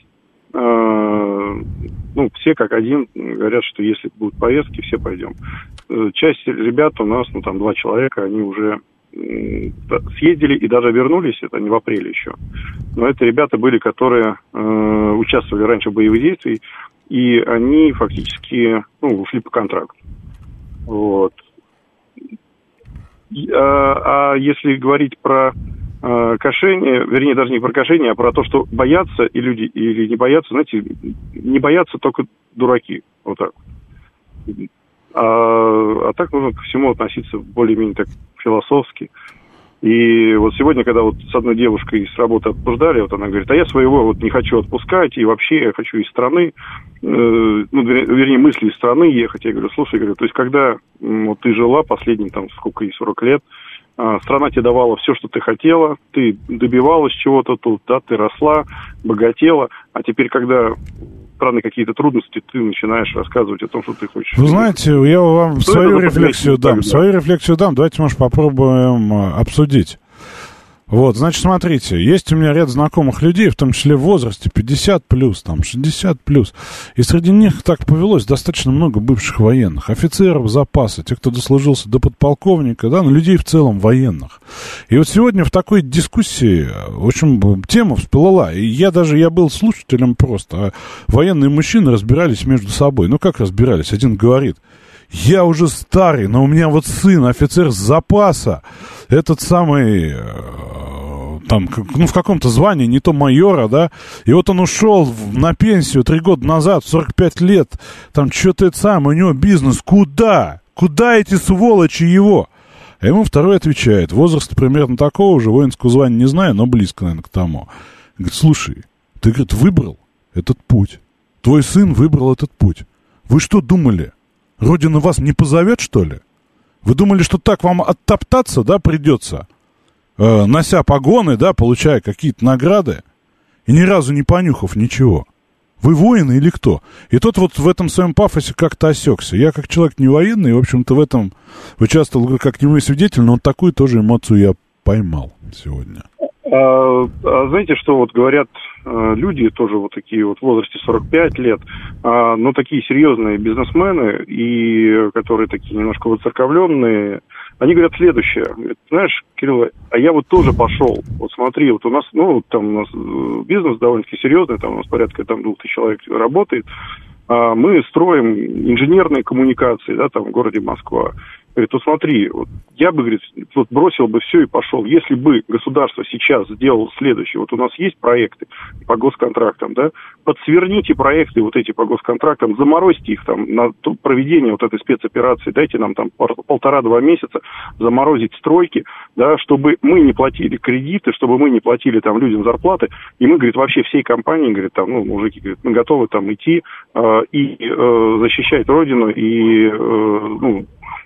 Ну, все как один говорят, что если будут повестки, все пойдем. Часть ребят у нас, ну там два человека, они уже съездили и даже вернулись, это не в апреле еще. Но это ребята были, которые э, участвовали раньше в боевых действиях, и они фактически ну, ушли по контракту. Вот. И, а, а если говорить про э, кошение, вернее, даже не про кошение, а про то, что боятся и люди, или не боятся, знаете, не боятся только дураки. Вот так. А, а так нужно ко всему относиться более-менее так философски. И вот сегодня, когда вот с одной девушкой с работы обсуждали, вот она говорит, а я своего вот не хочу отпускать, и вообще я хочу из страны, э, ну, вернее, мысли из страны ехать. Я говорю, слушай, говорю, то есть когда вот ты жила последние, там, сколько ей, сорок лет, э, страна тебе давала все, что ты хотела, ты добивалась чего-то тут, да, ты росла, богатела, а теперь, когда странные какие-то трудности, ты начинаешь рассказывать о том, что ты хочешь. Вы знаете, я вам что свою рефлексию дам. Свою рефлексию дам. Давайте, может, попробуем обсудить. Вот, значит, смотрите, есть у меня ряд знакомых людей, в том числе в возрасте пятьдесят плюс, там, шестьдесят плюс, и среди них так повелось достаточно много бывших военных, офицеров запаса, тех, кто дослужился до подполковника, да, но людей в целом военных. И вот сегодня в такой дискуссии, в общем, тема всплыла, и я даже, я был слушателем просто, а военные мужчины разбирались между собой. Ну, как разбирались? Один говорит, я уже старый, но у меня вот сын, офицер запаса, этот самый, э, там, ну, в каком-то звании, не то майора, да, и вот он ушел в, на пенсию три года назад, в сорок пять лет, там, что-то это самое, у него бизнес, куда? Куда эти сволочи его? А ему второй отвечает, возраст примерно такого же, воинского звания не знаю, но близко, наверное, к тому. Говорит, слушай, ты, говорит, выбрал этот путь, твой сын выбрал этот путь, вы что думали? Родина вас не позовет, что ли? Вы думали, что так вам оттоптаться, да, придется, э, нося погоны, да, получая какие-то награды, и ни разу не понюхав ничего? Вы воины или кто? И тот вот в этом своем пафосе как-то осекся. Я как человек не военный, в общем-то, в этом участвовал как немой свидетель, но вот такую тоже эмоцию я поймал сегодня. А, а знаете, что вот говорят а, люди, тоже вот такие вот в возрасте сорок пять лет, а, но такие серьезные бизнесмены, и которые такие немножко выцерковленные, они говорят следующее. Говорят, знаешь, Кирилл, а я вот тоже пошел. Вот смотри, вот у нас, ну, там у нас бизнес довольно-таки серьезный, там у нас порядка там двух тысяч человек работает. А мы строим инженерные коммуникации, да, там в городе Москва. Говорит, ну смотри, вот я бы, говорит, вот бросил бы все и пошел. Если бы государство сейчас сделало следующее, вот у нас есть проекты по госконтрактам, да, подсверните проекты вот эти по госконтрактам, заморозьте их там на проведение вот этой спецоперации, дайте нам там полтора-два месяца заморозить стройки, да, чтобы мы не платили кредиты, чтобы мы не платили там людям зарплаты, и мы, говорит, вообще всей компании, говорит, там, ну, мужики, говорит, мы готовы там идти э, и э, защищать Родину, и, э, ну,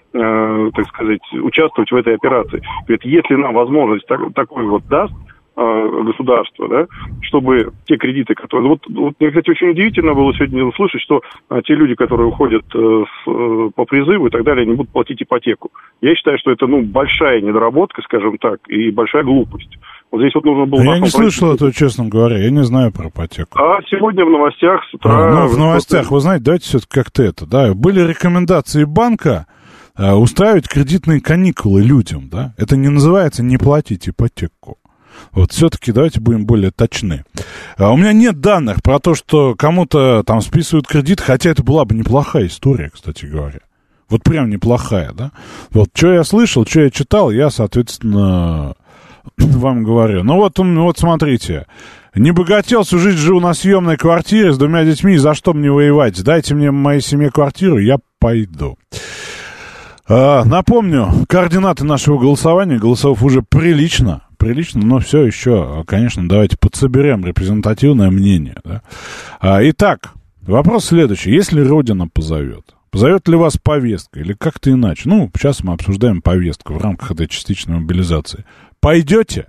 Э, так сказать, участвовать в этой операции. Говорит, если нам возможность так, такой вот даст э, государство, да, чтобы те кредиты, которые... Вот, вот мне, кстати, очень удивительно было сегодня услышать, что э, те люди, которые уходят э, с, э, по призыву и так далее, они будут платить ипотеку. Я считаю, что это, ну, большая недоработка, скажем так, и большая глупость. Вот здесь вот нужно было... Я не слышал этого, честно говоря, я не знаю про ипотеку. А сегодня в новостях с утра... А, ну, в новостях, вы знаете, давайте все-таки как-то это, да, были рекомендации банка устраивать кредитные каникулы людям, да, это не называется не платить ипотеку. Вот все-таки давайте будем более точны. А у меня нет данных про то, что кому-то там списывают кредит, хотя это была бы неплохая история, кстати говоря. Вот прям неплохая, да? Вот что я слышал, что я читал, я, соответственно, вам говорю. Ну вот, вот смотрите. Не богател, всю жизнь живу на съемной квартире с двумя детьми, за что мне воевать? Дайте мне моей семье квартиру, я пойду. А, напомню, координаты нашего голосования. Голосов уже прилично, прилично, но все еще, конечно, давайте подсоберем репрезентативное мнение. Да? А, итак, вопрос следующий. Если Родина позовет, позовет ли вас повестка или как-то иначе? Ну, сейчас мы обсуждаем повестку в рамках этой частичной мобилизации. Пойдете?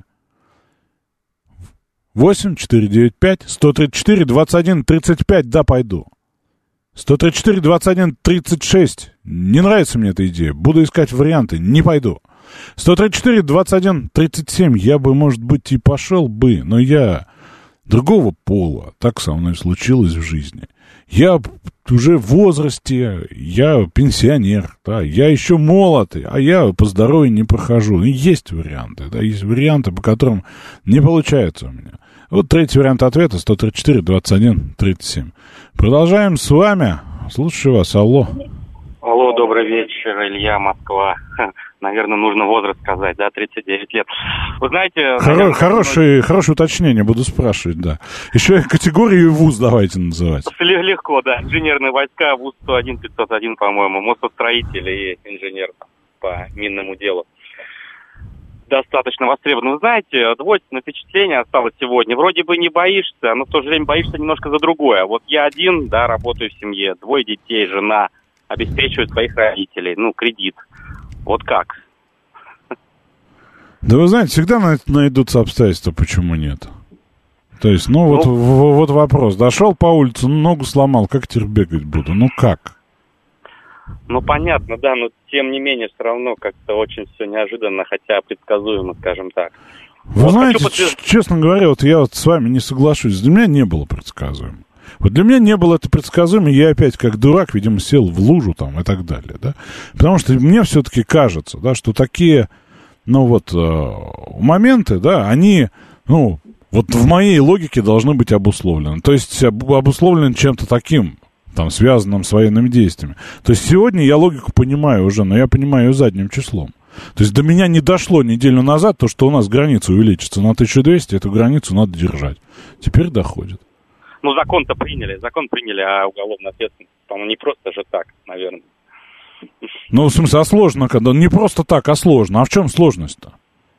восемь четыре девять пять сто тридцать четыре двадцать один тридцать пять, да, пойду. сто тридцать четыре двадцать один тридцать шесть, не нравится мне эта идея, буду искать варианты, не пойду. сто тридцать четыре двадцать один тридцать семь, я бы, может быть, и пошел бы, но я другого пола, так со мной случилось в жизни. Я уже в возрасте, я пенсионер, да, я еще молод, а я по здоровью не прохожу. И есть варианты, да, есть варианты, по которым не получается у меня. Вот третий вариант ответа, сто тридцать четыре двадцать один тридцать семь. Продолжаем с вами. Слушаю вас, алло. Алло, добрый вечер, Илья, Москва. Наверное, нужно возраст сказать, да, тридцать девять лет. Вы знаете... Хоро- наверное, хорошее, нужно... хорошее уточнение, буду спрашивать, да. Еще категорию и вуз давайте называть. Легко, да. Инженерные войска, вуз сто один пятьсот один, по-моему, мостостроитель и инженер по минному делу. Достаточно востребован. Вы знаете, двойственное впечатление осталось сегодня. Вроде бы не боишься, но в то же время боишься немножко за другое. Вот я один, да, работаю в семье, двое детей, жена, обеспечиваю своих родителей, ну, кредит. Вот как? Да вы знаете, всегда найдутся обстоятельства, почему нет. То есть, ну, ну вот, в, вот вопрос. Дошел по улице, ногу сломал, как теперь бегать буду? Ну, как? Ну, понятно, да, но тем не менее все равно как-то очень все неожиданно, хотя предсказуемо, скажем так. Вы вот знаете, подтвержд... честно говоря, вот я вот с вами не соглашусь. Для меня не было предсказуемо. Вот для меня не было это предсказуемо, я опять как дурак, видимо, сел в лужу там и так далее, да. Потому что мне все-таки кажется, да, что такие, ну вот, э, моменты, да, они, ну, вот в моей логике должны быть обусловлены. То есть об, обусловлены чем-то таким, там, связанным с военными действиями. То есть сегодня я логику понимаю уже, но я понимаю ее задним числом. То есть до меня не дошло неделю назад то, что у нас граница увеличится на тысячу двести, эту границу надо держать. Теперь доходит. Ну, закон-то приняли, закон приняли о уголовной ответственности. По-моему, не просто же так, наверное. Ну, в смысле, а сложно, когда не просто так, а сложно. А в чем сложность-то?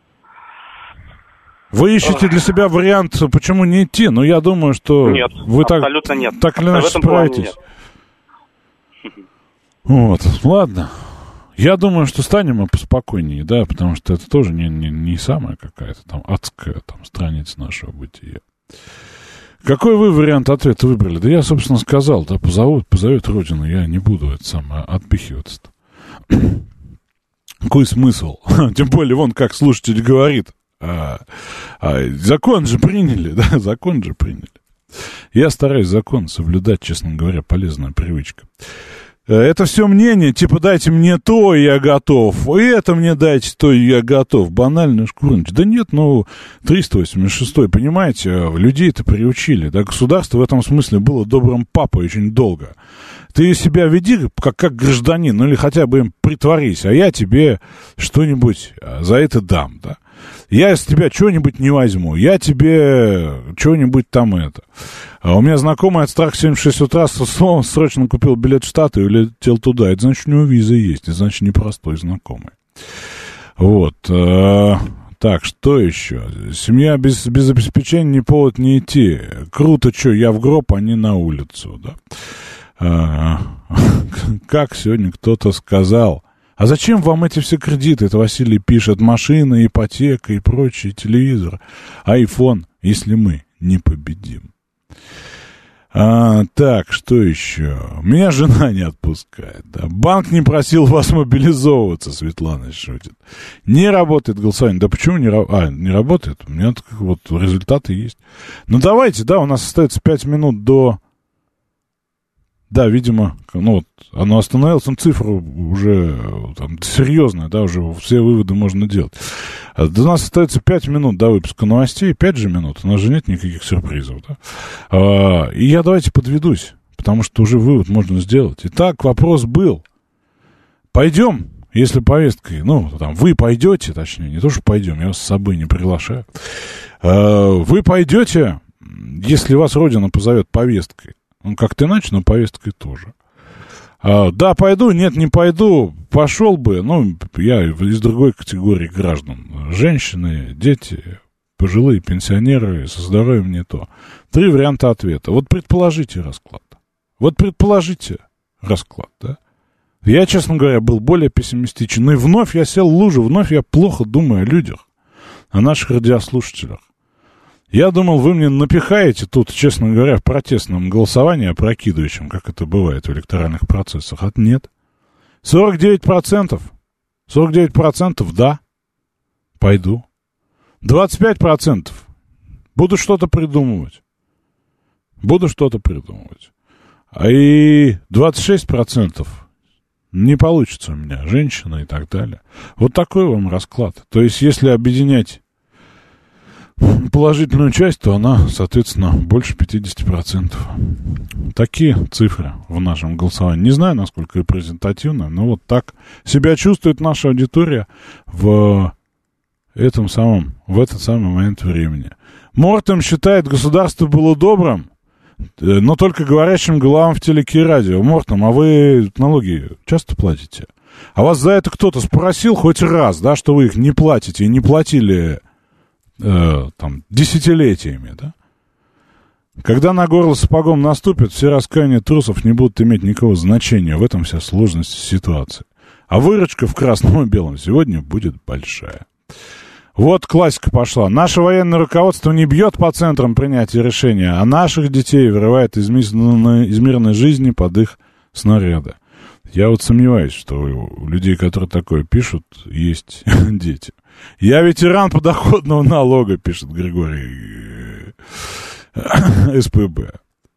Вы ищете для себя вариант, почему не идти? Но я думаю, что нет, вы так, нет. так или иначе справитесь. Вот, ладно. Я думаю, что станем мы поспокойнее, да, потому что это тоже не, не, не самая какая-то там адская там страница нашего бытия. Какой вы вариант ответа выбрали? Да я, собственно, сказал, да, позовут, позовет Родину, я не буду это самое отпихиваться-то. Какой смысл? Тем более, вон как слушатель говорит, а, а, закон же приняли, да, закон же приняли. Я стараюсь закон соблюдать, честно говоря, полезная привычка. Это все мнение, типа, дайте мне то, и я готов, и это мне дайте то, и я готов. Банальная шкурничь. Да нет, ну, триста восемьдесят шестой, понимаете, людей-то приучили. Да, государство в этом смысле было добрым папой очень долго. Ты себя веди как, как гражданин, ну или хотя бы им притворись, а я тебе что-нибудь за это дам, да. Я с тебя что-нибудь не возьму, я тебе что-нибудь там это. А у меня знакомый от страха семьдесят шесть утра срочно купил билет в Штаты и улетел туда. Это значит, у него виза есть, это значит, непростой знакомый. Вот. Так, что еще? Семья без, без обеспечения не повод не идти. Круто, что, я в гроб, а не на улицу, да. А, как сегодня кто-то сказал... А зачем вам эти все кредиты? Это Василий пишет. Машина, ипотека и прочие, телевизор, айфон, если мы не победим. А, так, что еще? Меня жена не отпускает. Да. Банк не просил вас мобилизовываться, Светлана шутит. Не работает голосование. Да почему не работает? А, не работает? У меня вот результаты есть. Ну давайте, да, у нас остается пять минут до... Да, видимо, ну вот, оно остановилось, но цифра уже там серьезная, да, уже все выводы можно делать. У нас остается пять минут до выпуска новостей, пять же минут, у нас же нет никаких сюрпризов, да? И я давайте подведусь, потому что уже вывод можно сделать. Итак, вопрос был. Пойдем, если повесткой, ну, там, вы пойдете, точнее, не то, что пойдем, я вас с собой не приглашаю. Вы пойдете, если вас Родина позовет повесткой. Ну, как-то иначе, но повесткой тоже. Да, пойду, нет, не пойду, пошел бы, ну, я из другой категории граждан. Женщины, дети, пожилые, пенсионеры, со здоровьем не то. Три варианта ответа. Вот предположите расклад. Вот предположите расклад, да? Я, честно говоря, был более пессимистичен. И вновь я сел в лужу, вновь я плохо думаю о людях, о наших радиослушателях. Я думал, вы мне напихаете тут, честно говоря, в протестном голосовании, опрокидывающем, как это бывает в электоральных процессах. А нет. сорок девять процентов. сорок девять процентов да. Пойду. двадцать пять процентов буду что-то придумывать. Буду что-то придумывать. А и двадцать шесть процентов не получится у меня. Женщина и так далее. Вот такой вам расклад. То есть, если объединять положительную часть, то она, соответственно, больше пятьдесят процентов. Такие цифры в нашем голосовании. Не знаю, насколько репрезентативно, но вот так себя чувствует наша аудитория в этом самом, в этот самый момент времени. Мортем считает, государство было добрым, но только говорящим головам в телеке и радио. Мортем, а вы налоги часто платите? А вас за это кто-то спросил хоть раз, да, что вы их не платите и не платили Э, там, десятилетиями, да? Когда на горло сапогом наступит, все раскаяния трусов не будут иметь никакого значения. В этом вся сложность ситуации. А выручка в красном и белом сегодня будет большая. Вот классика пошла. Наше военное руководство не бьет по центрам принятия решения, а наших детей вырывает из мирной, из мирной жизни под их снаряды. Я вот сомневаюсь, что у людей, которые такое пишут, есть дети. Я ветеран подоходного налога, пишет Григорий СПБ.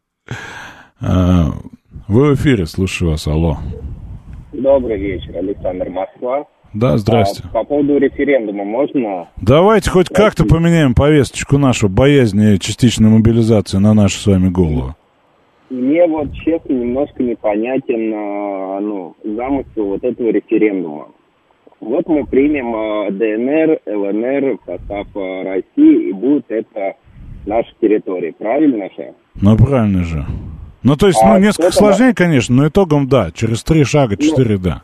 Вы в эфире, слушаю вас, алло. Добрый вечер, Александр, Москва. Да, здрасте. А, по поводу референдума можно? Давайте хоть как-то поменяем повесточку нашу, боязни частичной мобилизации на нашу с вами голову. Мне вот, честно, немножко непонятен ну, замысел вот этого референдума. Вот мы примем ДНР, ЛНР в состав России, и будет это наша территория. Правильно же? Ну, правильно же. Ну, то есть, а ну, несколько сложнее, конечно, но итогом да. Через три шага, четыре ну, да.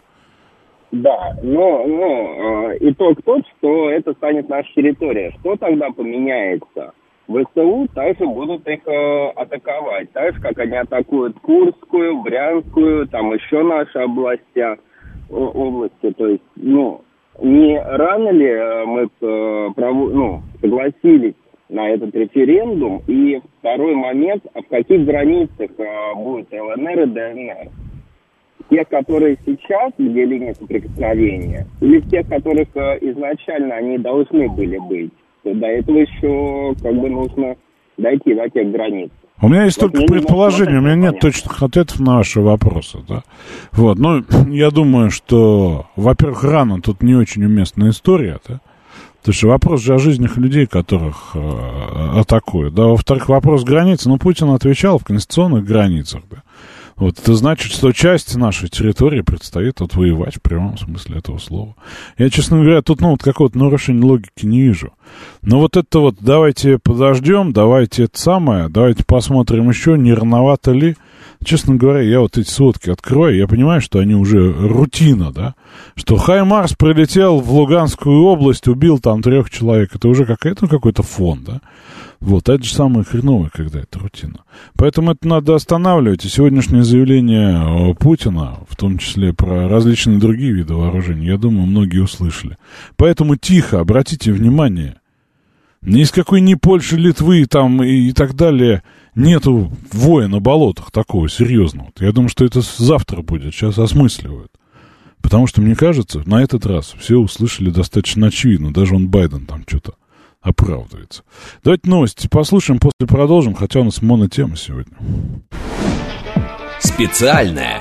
Да, но ну, итог тот, что это станет наша территория. Что тогда поменяется? ВСУ также будут их э, атаковать. Так же, как они атакуют Курскую, Брянскую, там еще наши области. области, то есть, ну, не рано ли мы э, право, ну, согласились на этот референдум, и второй момент, а в каких границах э, будет ЛНР и ДНР? Тех, которые сейчас, где линия соприкосновения, или тех, которых э, изначально они должны были быть? То до этого еще, как бы, нужно дойти до тех границ. У меня есть вот только предположение, у меня нет понятно. точных ответов на ваши вопросы, да. Вот, ну, я думаю, что, во-первых, рано тут не очень уместная история, да. Потому что вопрос же о жизнях людей, которых э, атакуют, да. Во-вторых, вопрос границ, ну, Путин отвечал в конституционных границах, да. Вот это значит, что часть нашей территории предстоит отвоевать в прямом смысле этого слова. Я, честно говоря, тут, ну, вот какого-то нарушения логики не вижу. Но вот это вот, давайте подождем, давайте это самое, давайте посмотрим еще, не рановато ли. Честно говоря, я вот эти сводки открою, я понимаю, что они уже рутина, да, что Хаймарс прилетел в Луганскую область, убил там трех человек, это уже какой-то, какой-то фон, да. Вот, это же самое хреновое, когда это рутина. Поэтому это надо останавливать. И сегодняшнее заявление Путина, в том числе про различные другие виды вооружений, я думаю, многие услышали. Поэтому тихо, обратите внимание. Ни из какой ни Польши, Литвы там и, и так далее нету воя на болотах такого серьезного. Я думаю, что это завтра будет, сейчас осмысливают. Потому что, мне кажется, на этот раз все услышали достаточно очевидно. Даже он, Байден, там что-то оправдывается. Давайте новости послушаем, после продолжим, хотя у нас монотема сегодня. Специальная,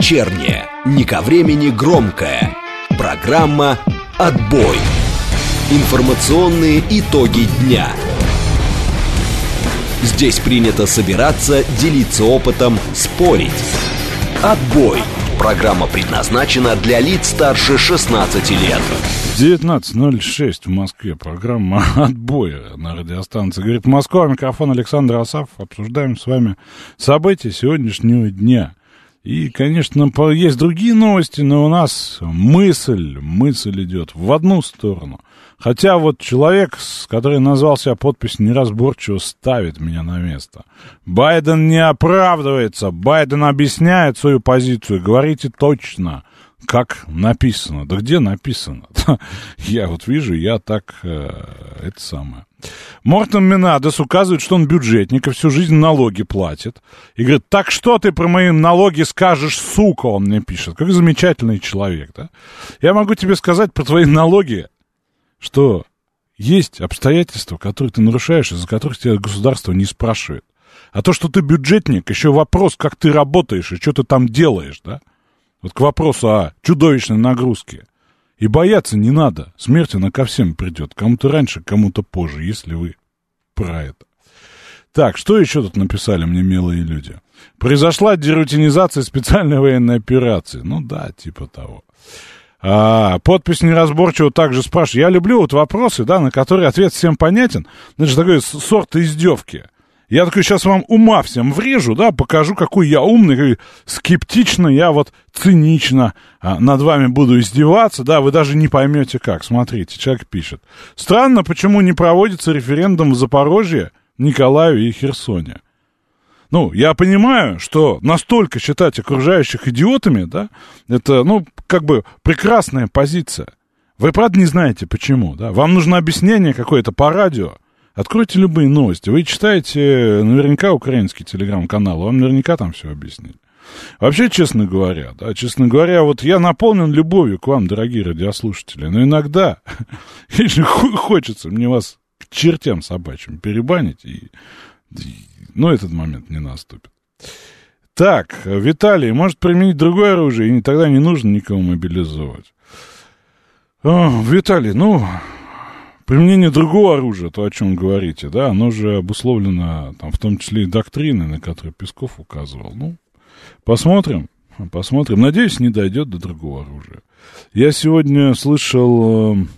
вечерняя, не ко времени громкая. Программа «Отбой». Информационные итоги дня. Здесь принято собираться, делиться опытом, спорить. Отбой. Программа предназначена для лиц старше шестнадцати лет. девятнадцать ноль шесть в Москве. Программа «Отбой» на радиостанции «Говорит Москва». Микрофон Александр Асафов. Обсуждаем с вами события сегодняшнего дня. И, конечно, есть другие новости, но у нас мысль, мысль идет в одну сторону. Хотя вот человек, который назвал себя подписью неразборчиво, ставит меня на место. Байден не оправдывается, Байден объясняет свою позицию. Говорите точно, как написано. Да где написано? Я вот вижу, я так, это самое. Мортон Минадес указывает, что он бюджетник и всю жизнь налоги платит. И говорит, так что ты про мои налоги скажешь, сука, он мне пишет. Как замечательный человек, да? Я могу тебе сказать про твои налоги, что есть обстоятельства, которые ты нарушаешь, из-за которых тебя государство не спрашивает. А то, что ты бюджетник, еще вопрос, как ты работаешь и что ты там делаешь, да? Вот к вопросу о чудовищной нагрузке. И бояться не надо. Смерть, она ко всем придет. Кому-то раньше, кому-то позже, если вы про это. Так, что еще тут написали мне милые люди? Произошла дерутинизация специальной военной операции. Ну да, типа того. А, подпись неразборчиво также спрашивает. Я люблю вот вопросы, да, на которые ответ всем понятен. Значит, такой сорт издевки. Я такой сейчас вам ума всем врежу, да, покажу, какой я умный, какой скептично, я вот цинично а, над вами буду издеваться, да, вы даже не поймете как. Смотрите, человек пишет. Странно, почему не проводится референдум в Запорожье, Николаеве и Херсоне. Ну, я понимаю, что настолько считать окружающих идиотами, да, это, ну, как бы прекрасная позиция. Вы, правда, не знаете, почему, да. Вам нужно объяснение какое-то по радио. Откройте любые новости. Вы читаете наверняка украинский телеграм-канал, вам наверняка там все объяснили. Вообще, честно говоря, да, честно говоря, вот я наполнен любовью к вам, дорогие радиослушатели, но иногда хочется мне вас к чертям собачьим перебанить, и, но этот момент не наступит. Так, Виталий, может применить другое оружие, и тогда не нужно никого мобилизовать. О, Виталий, ну... Применение другого оружия, то, о чем говорите, да, оно же обусловлено, там, в том числе и доктриной, на которую Песков указывал. Ну, посмотрим, посмотрим. Надеюсь, не дойдет до другого оружия. Я сегодня слышал э,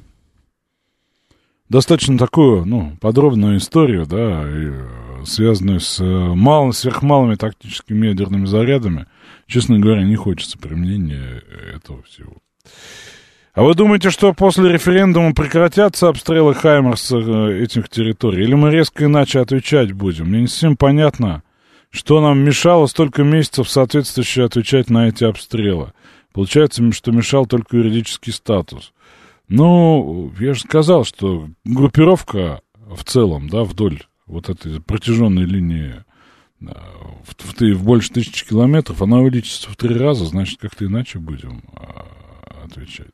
достаточно такую, ну, подробную историю, да, и, э, связанную с э, малым, сверхмалыми тактическими ядерными зарядами. Честно говоря, не хочется применения этого всего. А вы думаете, что после референдума прекратятся обстрелы Хаймарса этих территорий? Или мы резко иначе отвечать будем? Мне не совсем понятно, что нам мешало столько месяцев соответствующе отвечать на эти обстрелы. Получается, что мешал только юридический статус. Ну, я же сказал, что группировка в целом, да, вдоль вот этой протяженной линии в, в, в больше тысячи километров, она увеличится в три раза, значит, как-то иначе будем а, отвечать.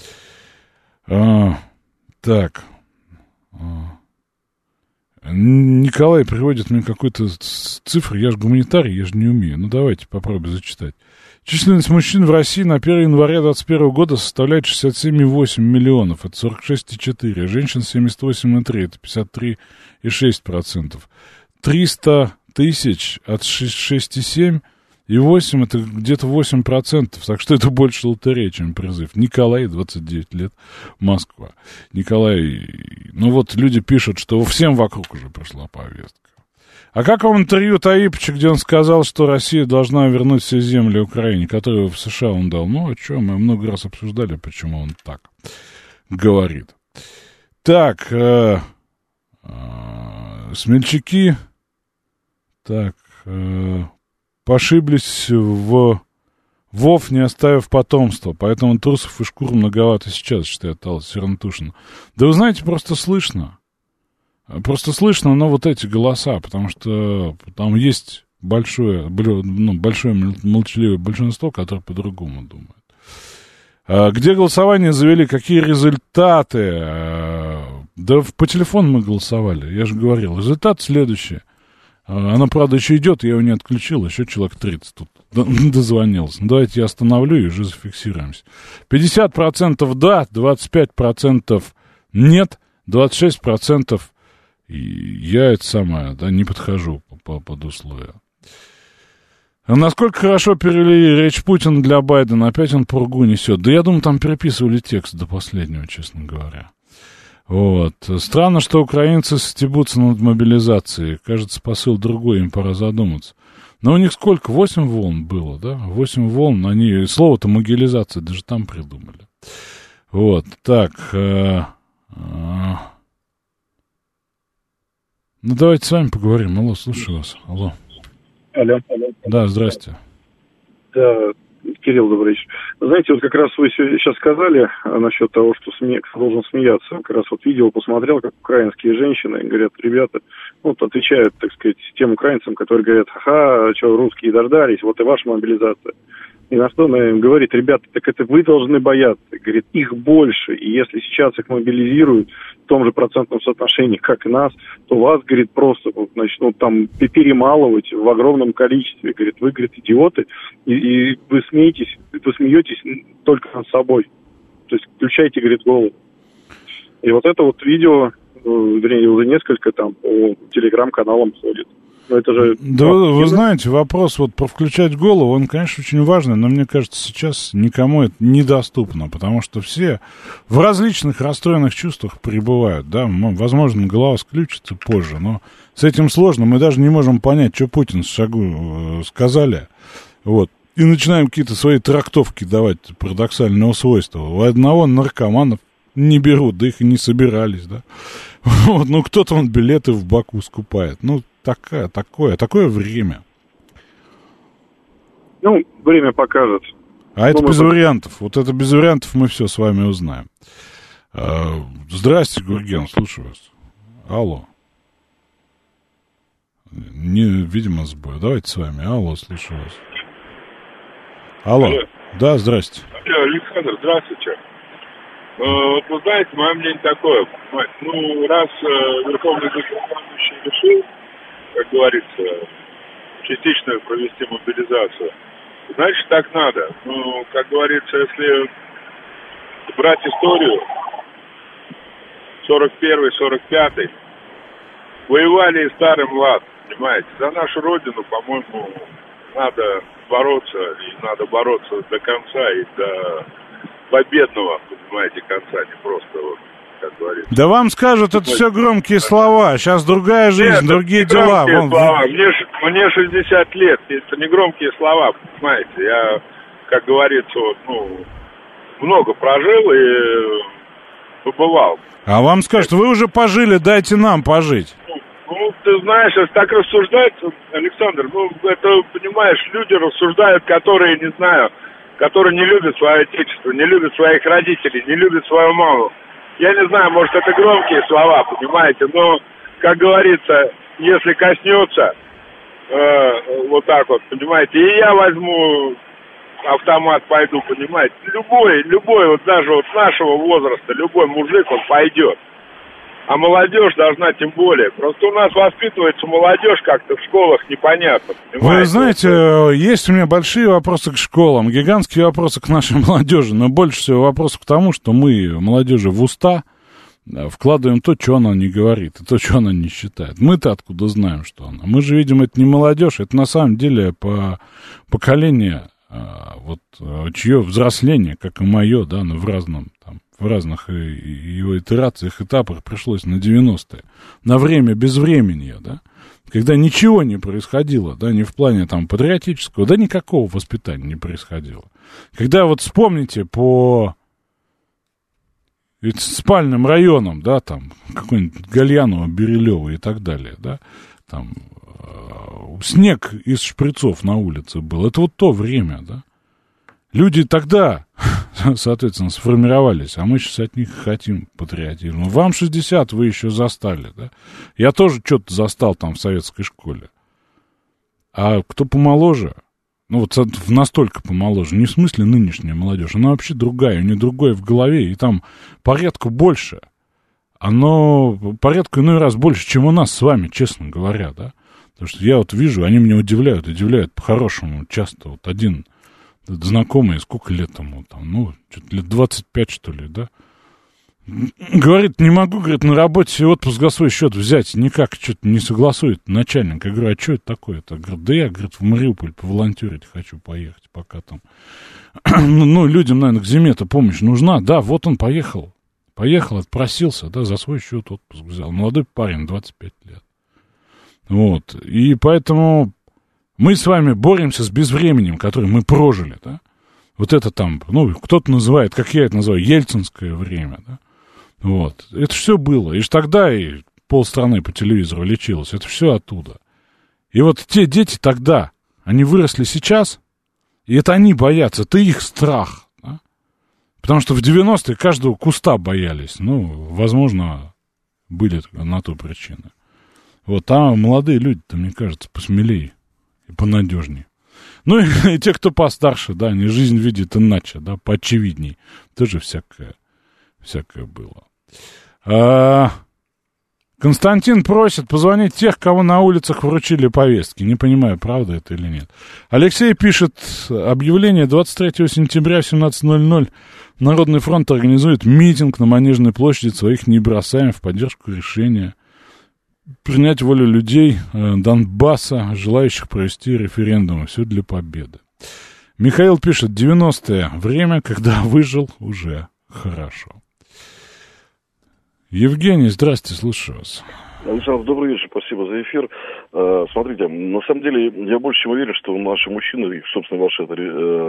А, так. А. Николай приводит мне какую-то цифру. Я же гуманитарий, я же не умею. Ну, давайте попробуем зачитать. Численность мужчин в России на первое января двадцать первого года составляет шестьдесят семь целых восемь десятых миллионов. Это сорок шесть целых четыре десятых. Женщин семьдесят восемь целых три десятых. Это пятьдесят три целых шесть десятых процентов. триста тысяч от шесть целых семь десятых. И восемь это где-то восемь процентов, так что это больше лотереи, чем призыв. Николай, двадцать девять лет, Москва. Николай, ну вот люди пишут, что всем вокруг уже пришла повестка. А как вам интервью Таипыча, где он сказал, что Россия должна вернуть все земли Украине, которые в США он дал? Ну, о чем? Мы много раз обсуждали, почему он так говорит. Так, э, э, смельчаки, так, э, пошиблись в Вов, не оставив потомства, поэтому трусов и шкур многовато сейчас, считает Алла Серантушина. Да вы знаете, просто слышно. Просто слышно, но вот эти голоса, потому что там есть большое, ну, большое молчаливое большинство, которое по-другому думает. А где голосование завели, какие результаты? Да по телефону мы голосовали, я же говорил. Результат следующий. Она, правда, еще идет, я его не отключил, еще человек тридцать тут дозвонился. Ну, давайте я остановлю и уже зафиксируемся. пятьдесят процентов да, двадцать пять процентов Нет, двадцать шесть процентов я это самое, да, не подхожу по, под условия. А насколько хорошо перевели речь Путина для Байдена, опять он пургу несет. Да я думаю, там переписывали текст до последнего, честно говоря. Вот. Странно, что украинцы стебутся над мобилизацией. Кажется, посыл другой, им пора задуматься. Но у них сколько? Восемь волн было, да? Восемь волн, они... Слово-то мобилизация даже там придумали. Вот. Так. Э, э, ну, давайте с вами поговорим. Алло, слушаю вас. Алло. Алло. Да, здрасте. Да, Кирилл, добрый вечер. Знаете, вот как раз вы сейчас сказали насчет того, что смех должен смеяться. Как раз вот видео посмотрел, как украинские женщины говорят, ребята, вот отвечают, так сказать, тем украинцам, которые говорят, ха-ха, что русские дождались, вот и ваша мобилизация. И на что она им говорит, ребята, так это вы должны бояться. Говорит, их больше, и если сейчас их мобилизируют в том же процентном соотношении, как и нас, то вас, говорит, просто вот, начнут там перемалывать в огромном количестве. Говорит, вы, говорит, идиоты, и, и вы смеетесь, вы смеетесь только над собой. То есть включайте, говорит, голову. И вот это вот видео, вернее, уже несколько там по телеграм-каналам ходит. Но это же... Да, вы, вы знаете, вопрос вот про включать голову, он, конечно, очень важный, но мне кажется, сейчас никому это недоступно, потому что все в различных расстроенных чувствах пребывают, да, возможно, голова включится позже, но с этим сложно, мы даже не можем понять, что Путин с Шойгу сказали, вот, и начинаем какие-то свои трактовки давать парадоксального свойства. У одного наркоманов не берут, да их и не собирались, да, вот, ну, кто-то вон билеты в Баку скупает, ну, Такое, такое, такое время. Ну, время покажет. А ну, это без мы... вариантов. Вот это без вариантов мы все с вами узнаем. А, здрасте, Гурген, слушаю вас. Алло. Не, видимо, сбой. Давайте с вами. Алло, слушаю вас. Алло. Алло. Да, здрасте. Алло, Александр, здравствуйте. Вот, вы знаете, мое мнение такое. Ну, раз э, Верховный Главнокомандующий решил, как говорится, частично провести мобилизацию, значит, так надо. Ну, как говорится, если брать историю, сорок первый сорок пятый, воевали и старый млад, понимаете. За нашу родину, по-моему, надо бороться, и надо бороться до конца и до победного, понимаете, конца, не просто вот, как говорится. Да вам скажут, это все громкие слова. Сейчас другая жизнь, Нет, другие дела. Вон... слова. Мне, мне шестьдесят лет, это не громкие слова, понимаете. Я, как говорится, вот, ну, много прожил и побывал. А вам скажут, вы уже пожили, дайте нам пожить. Ну, ну ты знаешь, если так рассуждать, Александр, ну, это, понимаешь, люди рассуждают, которые, не знаю, которые не любят свое отечество, не любят своих родителей, не любят свою маму. Я не знаю, может, это громкие слова, понимаете, но, как говорится, если коснется, э, вот так вот, понимаете, и я возьму автомат, пойду, понимаете, любой, любой, вот даже вот нашего возраста, любой мужик, он пойдет. А молодежь должна тем более. Просто у нас воспитывается молодежь как-то в школах непонятно, понимаете? Вы знаете, есть у меня большие вопросы к школам, гигантские вопросы к нашей молодежи, но больше всего вопросов к тому, что мы молодежи в уста вкладываем то, что она не говорит, и то, что она не считает. Мы-то откуда знаем, что она? Мы же видим, это не молодежь, это на самом деле по поколение, вот, чье взросление, как и мое, да, но в разном там, в разных его итерациях, этапах пришлось на девяностые, на время безвременья, да, когда ничего не происходило, да, ни в плане там патриотического, да никакого воспитания не происходило. Когда вот вспомните по ведь спальным районам, да, там, какой-нибудь Гальянова, Берилева и так далее, да, там, э, снег из шприцов на улице был, это вот то время, да. Люди тогда, соответственно, сформировались, а мы сейчас от них хотим патриотизма. Вам шестьдесят, вы еще застали, да? Я тоже что-то застал там в советской школе. А кто помоложе, ну вот настолько помоложе, не в смысле нынешняя молодежь, она вообще другая, у нее другое в голове, и там порядку больше. Оно порядку иной раз больше, чем у нас с вами, честно говоря, да? Потому что я вот вижу, они меня удивляют, удивляют по-хорошему часто. Вот один... Знакомые, сколько лет тому, там, ну, что-то лет двадцать пять, что ли, да? Говорит, не могу, говорит, на работе отпуск за свой счет взять. Никак что-то не согласует начальник. Я говорю, а что это такое-то? Говорит, да я, говорит, в Мариуполь поволонтерить хочу поехать, пока там. Ну, людям, наверное, к зиме-то помощь нужна. Да, вот он поехал. Поехал, отпросился, да, за свой счет отпуск взял. Молодой парень, двадцать пять лет. Вот. И поэтому мы с вами боремся с безвременем, которое мы прожили, да. Вот это там, ну, кто-то называет, как я это называю, ельцинское время, да. Вот. Это все было. И ж тогда и полстраны по телевизору лечилось. Это все оттуда. И вот те дети тогда, они выросли сейчас, и это они боятся, это их страх. Да? Потому что в девяностые каждого куста боялись. Ну, возможно, были на то причины. Вот, а молодые люди-то, мне кажется, посмелее и понадежнее. Ну, и, и те, кто постарше, да, они жизнь видят иначе, да, поочевидней. Тоже всякое, всякое было. А, Константин просит позвонить тех, кого на улицах вручили повестки. Не понимаю, правда это или нет. Алексей пишет, объявление двадцать третьего сентября в семнадцать ноль ноль Народный фронт организует митинг на Манежной площади, своих не бросаем, в поддержку решения принять волю людей э, Донбасса, желающих провести референдум. Все для победы. Михаил пишет, девяностые время, когда выжил уже хорошо. Евгений, здрасте, слушаю вас. Александр, добрый вечер, спасибо за эфир. Э, смотрите, на самом деле, я больше чем уверен, что наши мужчины, собственно, ваш это,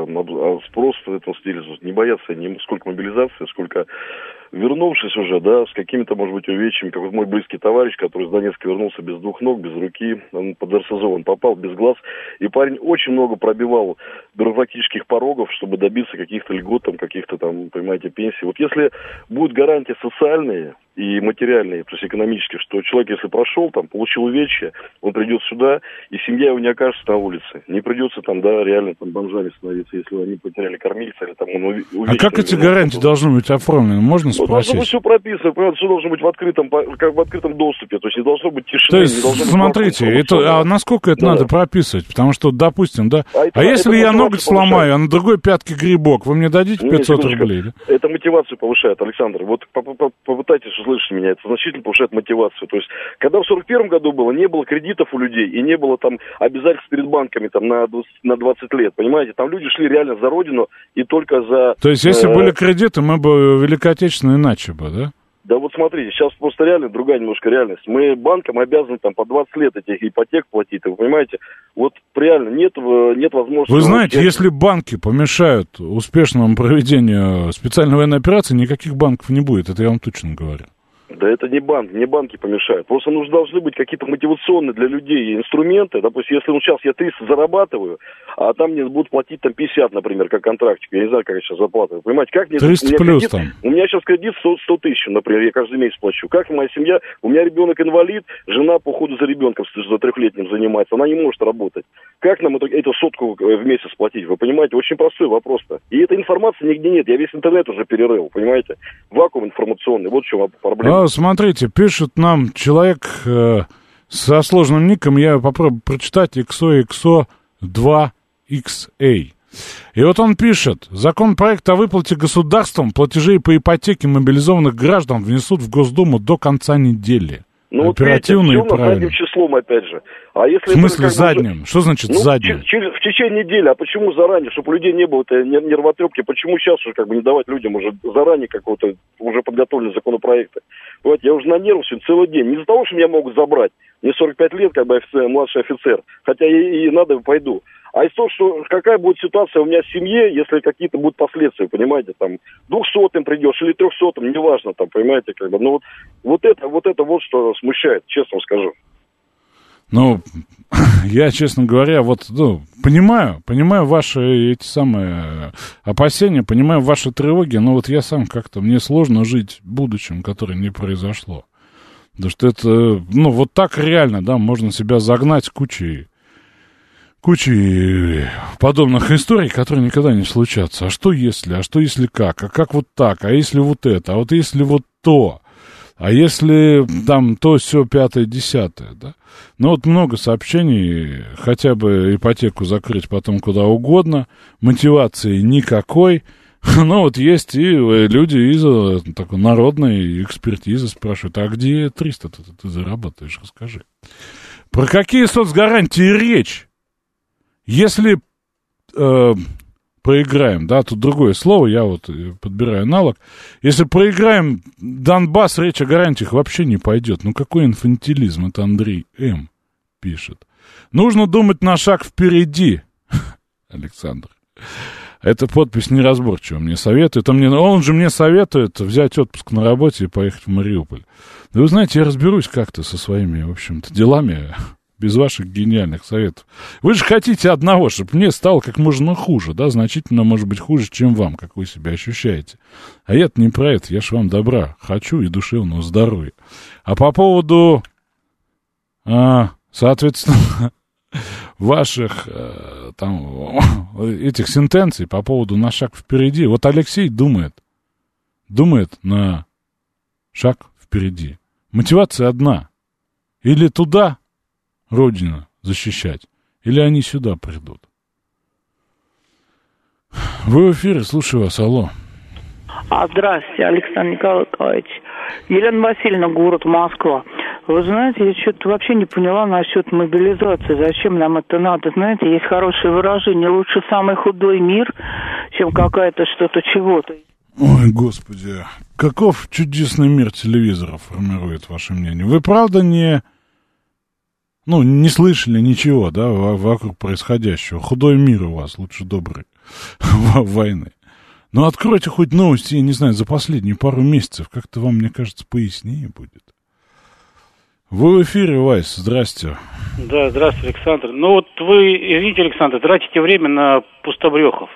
э, спрос в этом стиле не боятся не сколько мобилизации, сколько вернувшись уже, да, с какими-то, может быть, увечьями, как вот мой близкий товарищ, который из Донецка вернулся без двух ног, без руки, он под РСЗО, он попал без глаз, и парень очень много пробивал бюрократических порогов, чтобы добиться каких-то льгот, там, каких-то там, понимаете, пенсий. Вот если будут гарантии социальные и материальные, то есть экономические, что человек, если прошел, там, получил увечья, он придет сюда, и семья его не окажется на улице. Не придется там, да, реально там бомжами становиться, если они потеряли кормильца, или там он увечья. А как эти гарантии должны быть оформлены? Можно спросить? Должно быть все прописано, понимаете, все должно быть в открытом, как в открытом доступе, то есть не должно быть тишины. То есть, смотрите, это, а насколько это да. надо прописывать? Потому что, допустим, да, а, это, а если это я ноготь сломаю, а на другой пятке грибок, вы мне дадите пятьсот рублей? Да? Это мотивацию повышает, Александр. Вот попытайтесь услышать меня, это значительно повышает мотивацию. То есть, когда в сорок первом году было, не было кредитов у людей, и не было там обязательств перед банками там на двадцать лет, понимаете, там люди шли реально за родину и только за... То есть, если э- были кредиты, мы бы Великой Отечественной иначе бы, да? Да вот смотрите, сейчас просто реально другая немножко реальность. Мы банкам обязаны там по двадцать лет этих ипотек платить, вы понимаете? Вот реально нет, нет возможности... Вы знаете, если банки помешают успешному проведению специальной военной операции, никаких банков не будет, это я вам точно говорю. Да это не банк, не банки помешают. Просто нужны, должны быть какие-то мотивационные для людей инструменты. Допустим, если ну, сейчас я триста зарабатываю, а там мне будут платить там пятьдесят, например, как контрактик. Я не знаю, как я сейчас зарплату. Понимаете, как мне... триста плюс кредит, там. У меня сейчас кредит сто тысяч, например, я каждый месяц плачу. Как моя семья... У меня ребенок инвалид, жена по уходу за ребенком, за трехлетним занимается. Она не может работать. Как нам эту, эту сотку в месяц платить? Вы понимаете? Очень простой вопрос-то. И этой информации нигде нет. Я весь интернет уже перерыл, понимаете? Вакуум информационный. Вот в чем проблема. А, смотрите, пишет нам человек э, со сложным ником, я попробую прочитать, икс о икс о два икс эй. И вот он пишет, законопроект о выплате государством платежей по ипотеке мобилизованных граждан внесут в Госдуму до конца недели. Ну, оперативно вот видите, и правильно. Задним числом, опять же. А если в смысле это, задним? бы, Что значит ну, задним? Через, в течение недели. А почему заранее? Чтобы у людей не было нервотрепки. Почему сейчас уже как бы не давать людям уже заранее какого-то уже подготовленного законопроекта? Понимаете, я уже на нервах сегодня целый день. Не из-за того, что меня могут забрать. Мне сорок пять лет, как бы офицер, младший офицер. Хотя и, и надо, пойду. А из того, что какая будет ситуация у меня в семье, если какие-то будут последствия, понимаете, там, двухсотым придешь или трехсотым, неважно, там, понимаете, как бы, ну, вот, вот это, вот это вот, что смущает, честно вам скажу. Ну, я, честно говоря, вот, ну, понимаю, понимаю ваши эти самые опасения, понимаю ваши тревоги, но вот я сам как-то, мне сложно жить будущим, которое не произошло. Потому что это, ну, вот так реально, да, можно себя загнать кучей, кучей подобных историй, которые никогда не случатся. А что если, а что если как, а как вот так, а если вот это, а вот если вот то, а если там то, сё, пятое, десятое, да? Ну вот много сообщений, хотя бы ипотеку закрыть потом куда угодно, мотивации никакой, Ну, вот есть и люди из такой народной экспертизы спрашивают, а где триста-то ты зарабатываешь, расскажи. Про какие соцгарантии речь? Если э, проиграем, да, тут другое слово, я вот подбираю аналог, если проиграем Донбасс, речь о гарантиях вообще не пойдет. Ну, какой инфантилизм, это Андрей М. пишет. Нужно думать на шаг впереди, Александр. Эта подпись неразборчива мне советует. Он, мне, он же мне советует взять отпуск на работе и поехать в Мариуполь. Да вы знаете, я разберусь как-то со своими, в общем-то, делами без ваших гениальных советов. Вы же хотите одного, чтобы мне стало как можно хуже, да, значительно, может быть, хуже, чем вам, как вы себя ощущаете. А я-то не про это, я ж вам добра хочу и душевного здоровья. А по поводу, а, соответственно... ваших э, там этих сентенций по поводу на шаг впереди. Вот Алексей думает, думает на шаг впереди. Мотивация одна. Или туда Родину защищать, или они сюда придут. Вы в эфире, слушаю вас, алло. А, здравствуйте, Александр Николаевич. Елена Васильевна, город Москва. Вы знаете, я что-то вообще не поняла насчет мобилизации. Зачем нам это надо? Знаете, есть хорошее выражение. Лучше самый худой мир, чем какая-то что-то чего-то. Ой, господи. Каков чудесный мир телевизора формирует ваше мнение? Вы правда не... Ну, не слышали ничего, да, вокруг происходящего. Худой мир у вас, лучше добрый войны. Ну, откройте хоть новости, я не знаю, за последние пару месяцев. Как-то вам, мне кажется, пояснее будет. Вы в эфире, Вайс, здрасте. Да, здравствуйте, Александр. Ну вот вы, извините, Александр, тратите время на пустобрехов.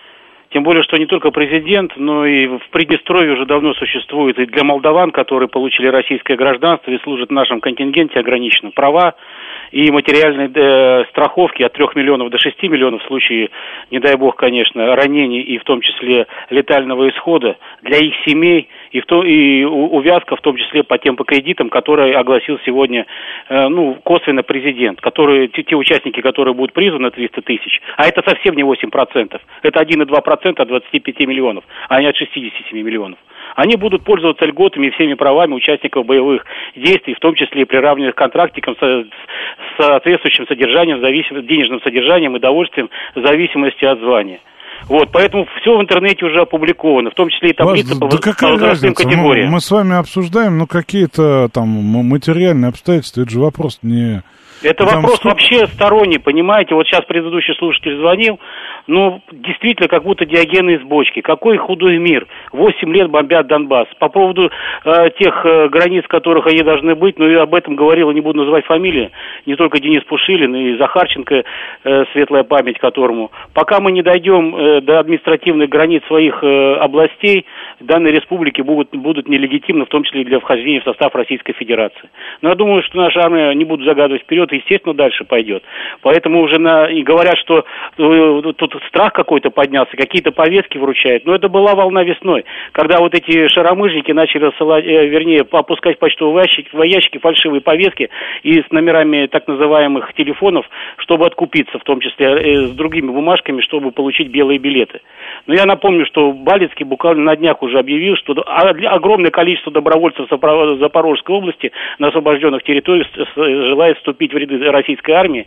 Тем более, что не только президент, но и в Приднестровье уже давно существует и для молдаван, которые получили российское гражданство и служат в нашем контингенте ограниченно, права и материальные э, страховки от трех миллионов до шести миллионов в случае, не дай бог, конечно, ранений и в том числе летального исхода для их семей и, в то, и увязка в том числе по тем по кредитам, которые огласил сегодня э, ну, косвенно президент, которые, те, те участники, которые будут призваны, триста тысяч, а это совсем не восемь процентов, это один и два процента от двадцати пяти миллионов, а не от шестидесяти семи миллионов. Они будут пользоваться льготами и всеми правами участников боевых действий, в том числе и приравненных к контрактикам с соответствующим содержанием, денежным содержанием и довольствием в зависимости от звания. Вот, поэтому все в интернете уже опубликовано, в том числе и таблица по, да по возрастным категориям. Мы, мы с вами обсуждаем, ну, какие-то там материальные обстоятельства, это же вопрос не... Это там вопрос сколько... вообще сторонний, понимаете? Вот сейчас предыдущий слушатель звонил, ну, действительно, как будто Диоген из бочки. Какой худой мир. Восемь лет бомбят Донбасс. По поводу э, тех э, границ, которых они должны быть, ну, я об этом говорил, не буду называть фамилии, не только Денис Пушилин и Захарченко, э, светлая память которому. Пока мы не дойдем э, до административных границ своих э, областей, данные республики будут, будут нелегитимны, в том числе и для вхождения в состав Российской Федерации. Но я думаю, что наша армия, не буду загадывать вперед, естественно, дальше пойдет. Поэтому уже на... и говорят, что э, тут страх какой-то поднялся, какие-то повестки вручают. Но это была волна весной, когда вот эти шаромыжники начали рассылать, э, вернее, опускать в почтовые ящики, в ящики фальшивые повестки и с номерами так называемых телефонов, чтобы откупиться, в том числе э, с другими бумажками, чтобы получить белые билеты. Но я напомню, что Балицкий буквально на днях уже объявил, что огромное количество добровольцев Запорожской области на освобожденных территориях желает вступить в ряды российской армии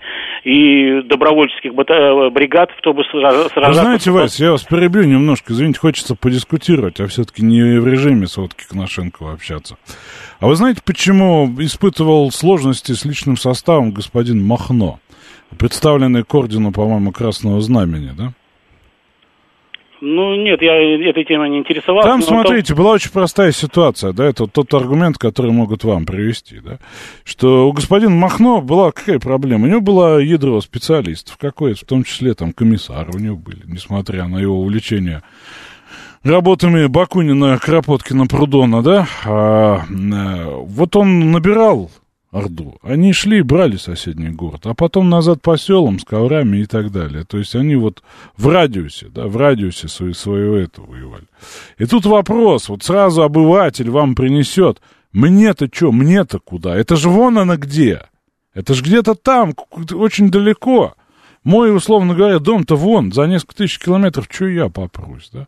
и добровольческих бригад, чтобы сражаться. Вы знаете, Вась, я вас перебью немножко, извините, хочется подискутировать, а все-таки не в режиме сотки Коношенкова общаться. А вы знаете, почему испытывал сложности с личным составом господин Махно, представленный к ордену, по-моему, Красного Знамени, да? Ну, нет, я этой темой не интересовался. Там, смотрите, там... была очень простая ситуация, да, это вот тот аргумент, который могут вам привести, да, что у господина Махно была какая проблема? У него было ядро специалистов, какое-то, в том числе там комиссары у него были, несмотря на его увлечение работами Бакунина, Кропоткина, Прудона, да, а, вот он набирал Орду. Они шли и брали соседний город, а потом назад по селам с коврами и так далее. То есть они вот в радиусе, да, в радиусе своего, своего этого воевали. И тут вопрос, вот сразу обыватель вам принесет, мне-то что, мне-то куда? Это же вон она где? Это же где-то там, очень далеко. Мой, условно говоря, дом-то вон, за несколько тысяч километров, что я попрусь, да?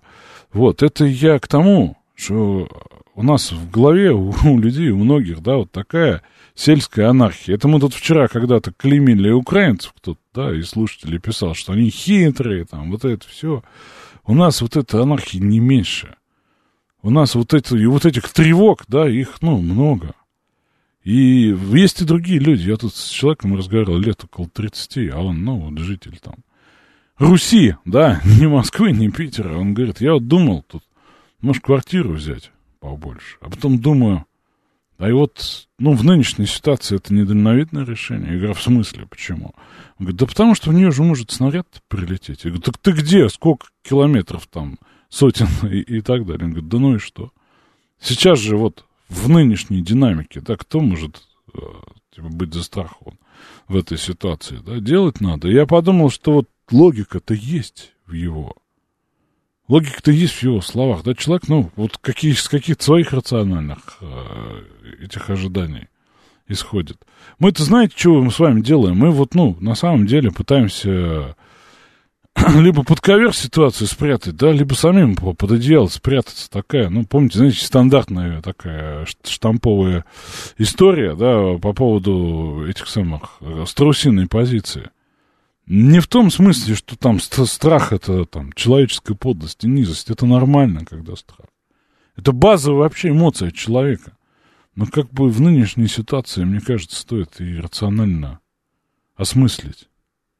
Вот, это я к тому, что у нас в голове, у, у людей, у многих, да, вот такая сельская анархия. Это мы тут вчера когда-то клеймили украинцев кто-то, да, и слушатели писал, что они хитрые, там, вот это все. У нас вот эта анархия не меньше. У нас вот, это, и вот этих тревог, да, их, ну, много. И есть и другие люди. Я тут с человеком разговаривал лет около тридцати, а он, ну, вот житель там Руси, да, не Москвы, не Питера. Он говорит, я вот думал тут, может, квартиру взять побольше. А потом думаю, а и вот, ну, в нынешней ситуации это недальновидное решение. Я говорю, в смысле, почему? Он говорит, да потому что в нее же может снаряд прилететь. Я говорю, так ты где? Сколько километров там, сотен и, и так далее? Он говорит, да ну и что? Сейчас же вот в нынешней динамике, да, кто может э, типа, быть застрахован в этой ситуации, да? Делать надо. Я подумал, что вот логика-то есть в его. Логика-то есть в его словах, да, человек, ну, вот какие, с каких-то своих рациональных э, этих ожиданий исходит. Мы-то знаете, что мы с вами делаем? Мы вот, ну, на самом деле пытаемся либо под ковер ситуацию спрятать, да, либо самим под одеяло спрятаться. Такая, ну, помните, знаете, стандартная такая штамповая история, да, по поводу этих самых страусиной позиции. Не в том смысле, что там страх — это там человеческая подлость и низость. Это нормально, когда страх. Это базовая вообще эмоция человека. Но как бы в нынешней ситуации, мне кажется, стоит и рационально осмыслить.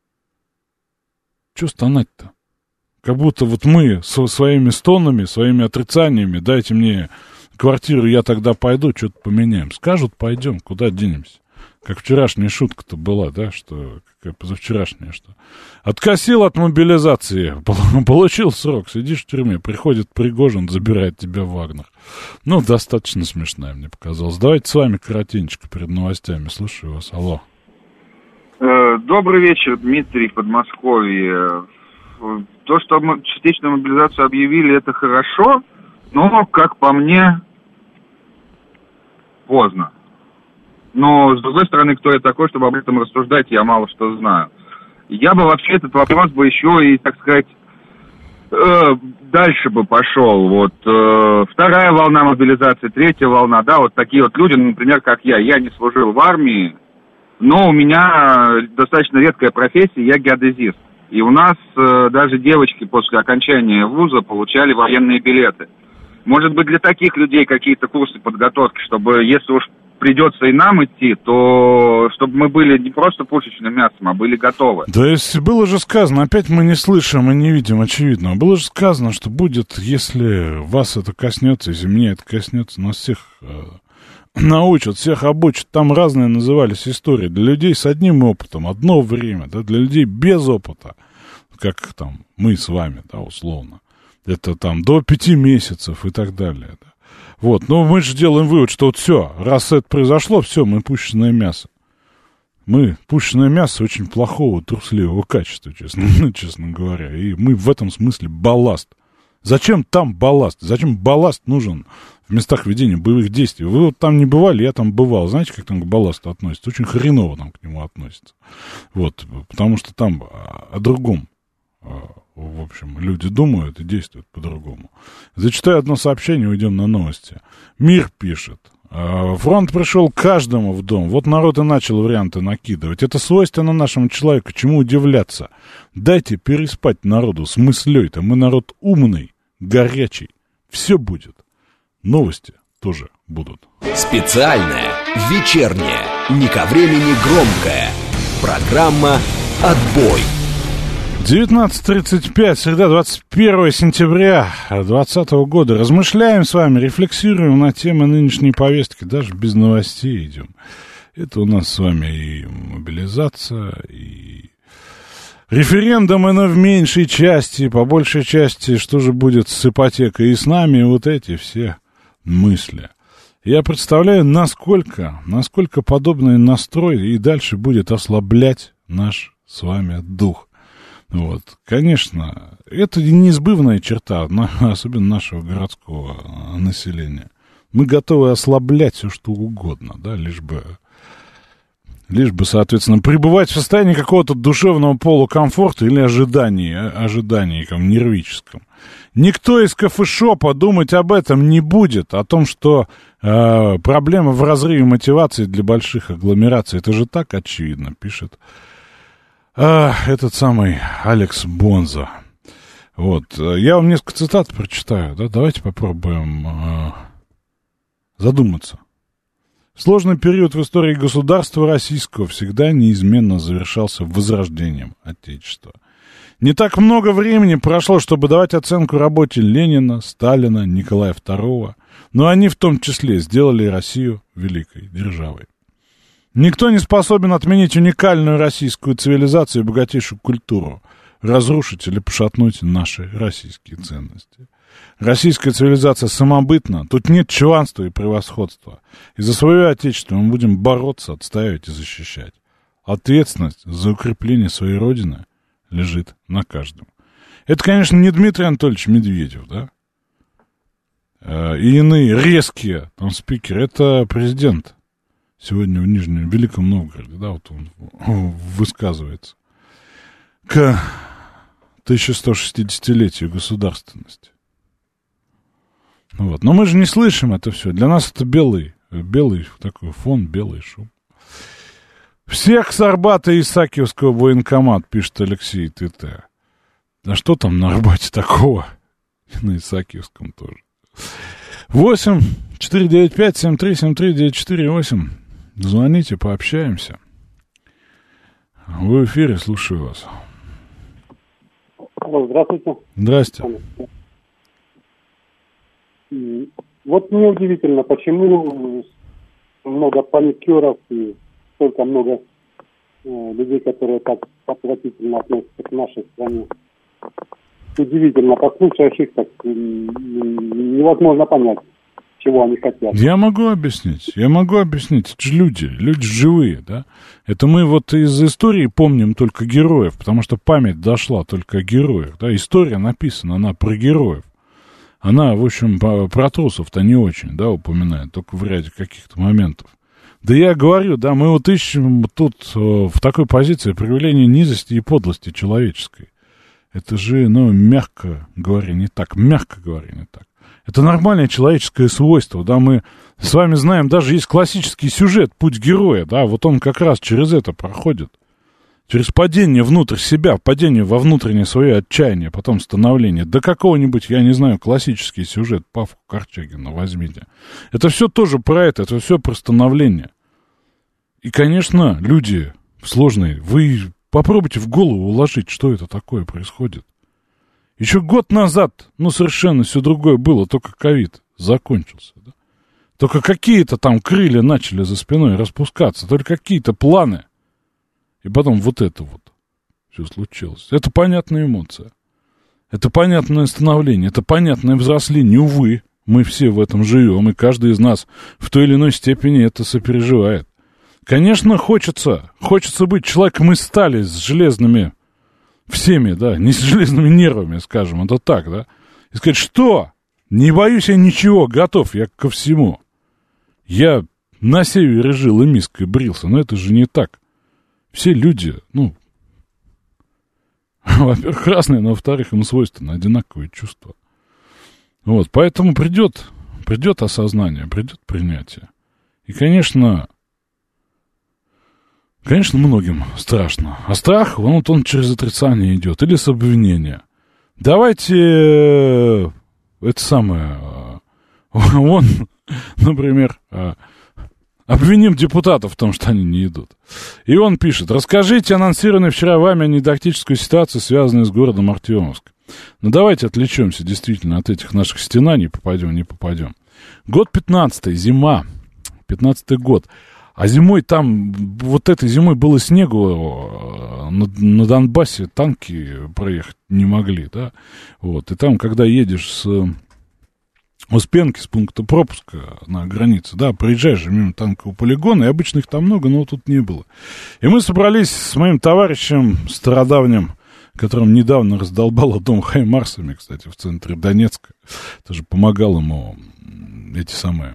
Что стонать-то? Как будто вот мы со своими стонами, своими отрицаниями, дайте мне квартиру, я тогда пойду, что-то поменяем. Скажут, пойдем, куда денемся? Как вчерашняя шутка-то была, да, что, какая позавчерашняя, что откосил от мобилизации, получил срок, сидишь в тюрьме, приходит Пригожин, забирает тебя в Вагнер. Ну, достаточно смешная, мне показалось. Давайте с вами коротенько перед новостями. Слушаю вас. Алло. Добрый вечер, Дмитрий, Подмосковье. То, что мы частичную мобилизацию объявили, это хорошо, но, как по мне, поздно. Но, с другой стороны, кто я такой, чтобы об этом рассуждать, я мало что знаю. Я бы вообще этот вопрос бы еще и, так сказать, э, дальше бы пошел. Вот э, вторая волна мобилизации, третья волна, да, вот такие вот люди, например, как я. Я не служил в армии, но у меня достаточно редкая профессия, я геодезист. И у нас э, даже девочки после окончания вуза получали военные билеты. Может быть, для таких людей какие-то курсы подготовки, чтобы, если уж придется и нам идти, то чтобы мы были не просто пушечным мясом, а были готовы. Да, если было же сказано, опять мы не слышим и не видим очевидного, было же сказано, что будет, если вас это коснется, если меня это коснется, нас всех э, научат, всех обучат. Там разные назывались истории. Для людей с одним опытом, одно время, да, для людей без опыта, как там мы с вами, да, условно. Это там до пяти месяцев и так далее, да. Вот, но мы же делаем вывод, что вот все, раз это произошло, все, мы пущенное мясо. Мы пущенное мясо очень плохого, трусливого качества, честно, честно говоря. И мы в этом смысле балласт. Зачем там балласт? Зачем балласт нужен в местах ведения боевых действий? Вы вот там не бывали, я там бывал. Знаете, как там к балласту относятся? Очень хреново там к нему относятся. Вот, потому что там о другом. В общем, люди думают и действуют по-другому. Зачитаю одно сообщение, уйдем на новости. Мир пишет. Фронт пришел каждому в дом. Вот народ и начал варианты накидывать. Это свойственно нашему человеку. Чему удивляться? Дайте переспать народу с мыслей-то. Мы народ умный, горячий. Все будет. Новости тоже будут. Специальная, вечерняя, не ко времени громкая. Программа «Отбой». девятнадцать тридцать пять, среда, двадцать первого сентября двадцатого года. Размышляем с вами, рефлексируем на темы нынешней повестки, даже без новостей идем. Это у нас с вами и мобилизация, и референдумы, но в меньшей части, по большей части, что же будет с ипотекой и с нами, вот эти все мысли. Я представляю, насколько, насколько подобный настрой и дальше будет ослаблять наш с вами дух. Вот, конечно, это неизбывная черта, особенно нашего городского населения. Мы готовы ослаблять все, что угодно, да, лишь бы, Лишь бы, соответственно, пребывать в состоянии какого-то душевного полукомфорта или ожидания, ожидания как, нервическом. Никто из кофешопа думать об этом не будет, о том, что э, проблема в разрыве мотивации для больших агломераций. Это же так очевидно, пишет э, этот самый Алекс Бонза. Вот, я вам несколько цитат прочитаю, да, давайте попробуем э, задуматься. Сложный период в истории государства российского всегда неизменно завершался возрождением Отечества. Не так много времени прошло, чтобы давать оценку работе Ленина, Сталина, Николая второго, но они в том числе сделали Россию великой державой. Никто не способен отменить уникальную российскую цивилизацию и богатейшую культуру, разрушить или пошатнуть наши российские ценности. Российская цивилизация самобытна, тут нет чванства и превосходства. И за свое отечество мы будем бороться, отстаивать и защищать. Ответственность за укрепление своей родины лежит на каждом. Это, конечно, не Дмитрий Анатольевич Медведев, да? И иные резкие там спикеры. Это президент сегодня в Нижнем, Великом Новгороде, да, вот он высказывается к тысяча сто шестидесятилетию государственности. Вот. Но мы же не слышим это все. Для нас это белый, белый такой фон, белый шум. Всех с Арбата и Исаакиевского военкомат, пишет Алексей ТТ. А что там на Арбате такого? И на Исаакиевском тоже. восемь четыре девять пять семь три семь три девять четыре восемь. Звоните, пообщаемся. Вы в эфире, слушаю вас. Здравствуйте. Здрасте. Вот мне удивительно, почему много паникеров и столько много э, людей, которые так отвратительно относятся к нашей стране. Удивительно, послушаешь их, так невозможно понять, чего они хотят. Я могу объяснить, я могу объяснить. Это же люди, люди живые, да? Это мы вот из истории помним только героев, потому что память дошла только о героях, да? История написана, она про героев. Она, в общем, про трусов-то не очень, да, упоминает, только в ряде каких-то моментов. Да я говорю, да, мы вот ищем тут в такой позиции проявления низости и подлости человеческой. Это же, ну, мягко говоря, не так, мягко говоря, не так. Это нормальное человеческое свойство, да, мы с вами знаем, даже есть классический сюжет «Путь героя», да, вот он как раз через это проходит. Через падение внутрь себя, падение во внутреннее свое отчаяние, потом становление. Да какого-нибудь, я не знаю, классический сюжет Павла Корчагина возьмите. Это все тоже про это, это все про становление. И, конечно, люди сложные, вы попробуйте в голову уложить, что это такое происходит. Еще год назад, ну, совершенно все другое было, только ковид закончился, да? Только какие-то там крылья начали за спиной распускаться, только какие-то планы. И потом вот это вот все случилось. Это понятная эмоция. Это понятное становление. Это понятное взросление. Увы, мы все в этом живем. И каждый из нас в той или иной степени это сопереживает. Конечно, хочется. Хочется быть человеком из стали с железными всеми, да. Не с железными нервами, скажем. Это так, да. И сказать, что? Не боюсь я ничего. Готов я ко всему. Я на севере жил и миской брился. Но это же не так. Все люди, ну, во-первых, разные, но, во-вторых, им свойственно одинаковые чувства. Вот, поэтому придет, придет осознание, придет принятие. И, конечно, конечно, многим страшно. А страх, он, вот он через отрицание идет, или с обвинения. Давайте, это самое, он, например, обвиним депутатов в том, что они не идут. И он пишет: расскажите анонсированную вчера вами анекдотическую ситуацию, связанную с городом Артемовск. Ну, давайте отвлечемся действительно от этих наших стенаний, попадем, не попадем. Год пятнадцатый, зима, пятнадцатый год. А зимой там, вот этой зимой было снегу, на, на Донбассе танки проехать не могли, да. Вот, и там, когда едешь с Успенки, с пункта пропуска на границе, да, проезжаешь же мимо танкового полигона, и обычно их там много, но тут не было. И мы собрались с моим товарищем стародавним, которым недавно раздолбало дом хаймарсами, кстати, в центре Донецка. Тоже помогал ему эти самые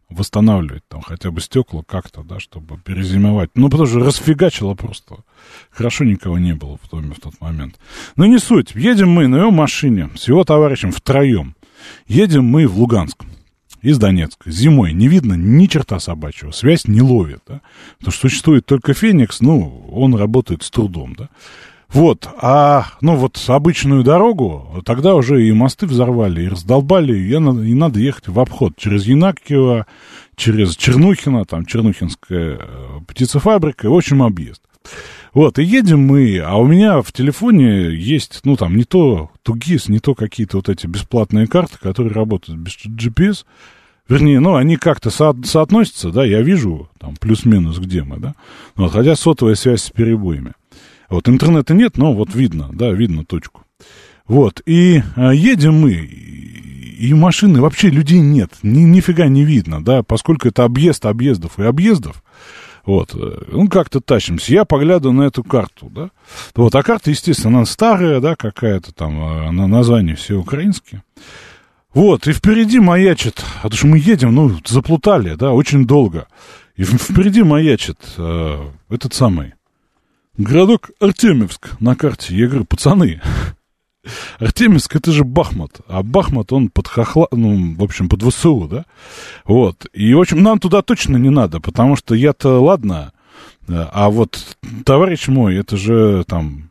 восстанавливать там хотя бы стекла как-то, да, чтобы перезимовать. Ну, потому что расфигачило просто. Хорошо никого не было в доме в тот момент. Но не суть. Едем мы на его машине с его товарищем втроем. Едем мы в Луганск из Донецка. Зимой не видно ни черта собачьего. Связь не ловит, да. Потому что существует только Феникс, ну, он работает с трудом, да. Вот, а, ну, вот обычную дорогу тогда уже и мосты взорвали, и раздолбали, и, и надо ехать в обход через Янакиево, через Чернухино, там Чернухинская птицефабрика, в общем, объезд. Вот, и едем мы, а у меня в телефоне есть, ну, там, не то Тугис, не то какие-то вот эти бесплатные карты, которые работают без джи пи эс. Вернее, ну, они как-то со- соотносятся, да, я вижу, там, плюс-минус, где мы, да, вот, хотя сотовая связь с перебоями. Вот, интернета нет, но вот видно, да, видно точку. Вот, и а, едем мы, и, и машины, вообще людей нет, ни, нифига не видно, да, поскольку это объезд объездов и объездов, вот, ну, как-то тащимся. Я поглядываю на эту карту, да, вот, а карта, естественно, она старая, да, какая-то там, она, названия все украинские. Вот, и впереди маячит, потому что мы едем, ну, заплутали, да, очень долго, и впереди маячит э, этот самый городок Артемьевск на карте. Я говорю, пацаны, Артемьевск это же Бахмут, а Бахмут он под Хохла, ну, в общем, под ВСУ, да, вот, и, в общем, нам туда точно не надо, потому что я-то, ладно, а вот товарищ мой, это же, там,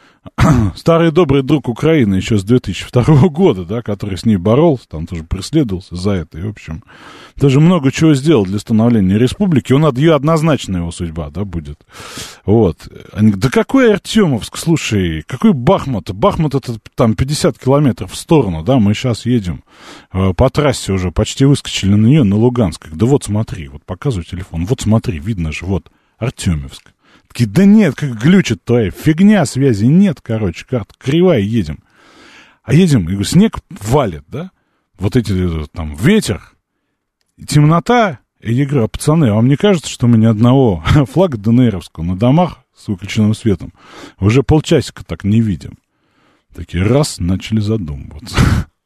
старый добрый друг Украины еще с две тысячи второго года, да, который с ней боролся, там тоже преследовался за это, и, в общем, даже много чего сделал для становления республики, он, ее однозначно его судьба, да, будет, вот. Они говорят, да какой Артемовск, слушай, какой Бахмут, Бахмут это там пятьдесят километров в сторону, да, мы сейчас едем э, по трассе уже, почти выскочили на нее, на Луганск, да вот смотри, вот показываю телефон, вот смотри, видно же, вот, Артемьевск. Такие, да нет, как глючит твоя фигня, связи нет, короче, карта кривая, едем. А едем, и говорю, снег валит, да, вот эти, там, ветер, темнота, и я говорю, а пацаны, а вам не кажется, что мы ни одного флага ДНРовского на домах с выключенным светом уже полчасика так не видим? Такие, раз, начали задумываться.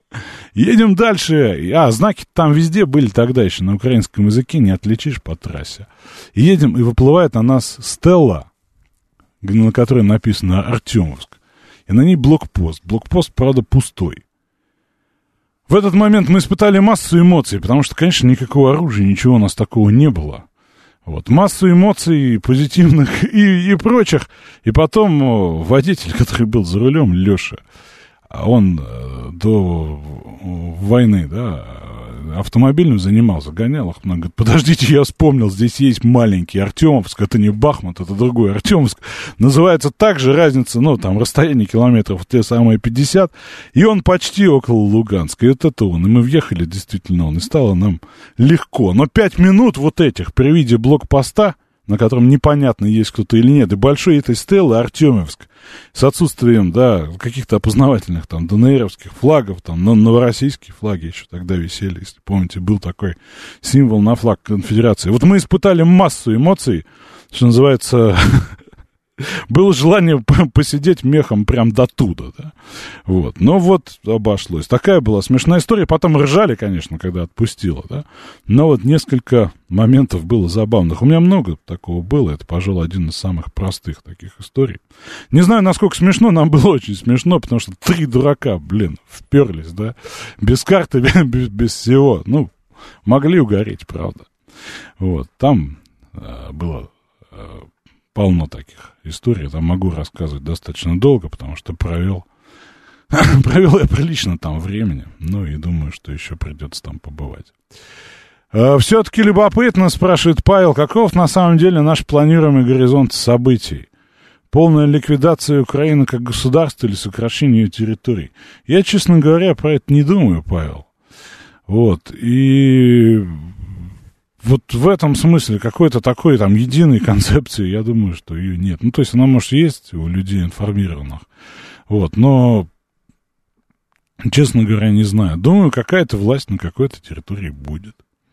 Едем дальше. А, знаки там везде были тогда еще на украинском языке, не отличишь по трассе. Едем, и выплывает на нас стелла, на которой написано Артемовск. И на ней блокпост. Блокпост, правда, пустой. В этот момент мы испытали массу эмоций, потому что, конечно, никакого оружия, ничего у нас такого не было. Вот, массу эмоций позитивных и, и прочих. И потом водитель, который был за рулем, Леша, он до войны, да, автомобильным занимался, гонял их. Он говорит, подождите, я вспомнил, здесь есть маленький Артемовск, это не Бахмут, это другой Артемовск. Называется так же, разница, ну, там, расстояние километров, те самые пятьдесят, и он почти около Луганска, и вот это он. И мы въехали, действительно, он, и стало нам легко. Но пять минут вот этих при виде блокпоста, на котором непонятно, есть кто-то или нет, и большой этой стеллы Артемьевск, с отсутствием, да, каких-то опознавательных, там, ДНРовских флагов, там, новороссийские флаги еще тогда висели, если помните, был такой символ на флаг конфедерации. Вот мы испытали массу эмоций, что называется... Было желание посидеть мехом прям до туда, да. Вот. Но вот обошлось. Такая была смешная история. Потом ржали, конечно, когда отпустила, да. Но вот несколько моментов было забавных. У меня много такого было. Это, пожалуй, один из самых простых таких историй. Не знаю, насколько смешно. Нам было очень смешно, потому что три дурака, блин, вперлись, да. Без карты, без, без всего. Ну, могли угореть, правда. Вот. Там э, было... Э, полно таких историй, там могу рассказывать достаточно долго, потому что провел, провел я прилично там времени, ну и думаю, что еще придется там побывать. Все-таки любопытно, спрашивает Павел, каков на самом деле наш планируемый горизонт событий? Полная ликвидация Украины как государства или сокращение ее территорий? Я, честно говоря, про это не думаю, Павел. Вот, и... Вот в этом смысле какой-то такой там единой концепции, я думаю, что ее нет. Ну, то есть она, может, есть у людей информированных, вот, но, честно говоря, не знаю. Думаю, какая-то власть на какой-то территории будет.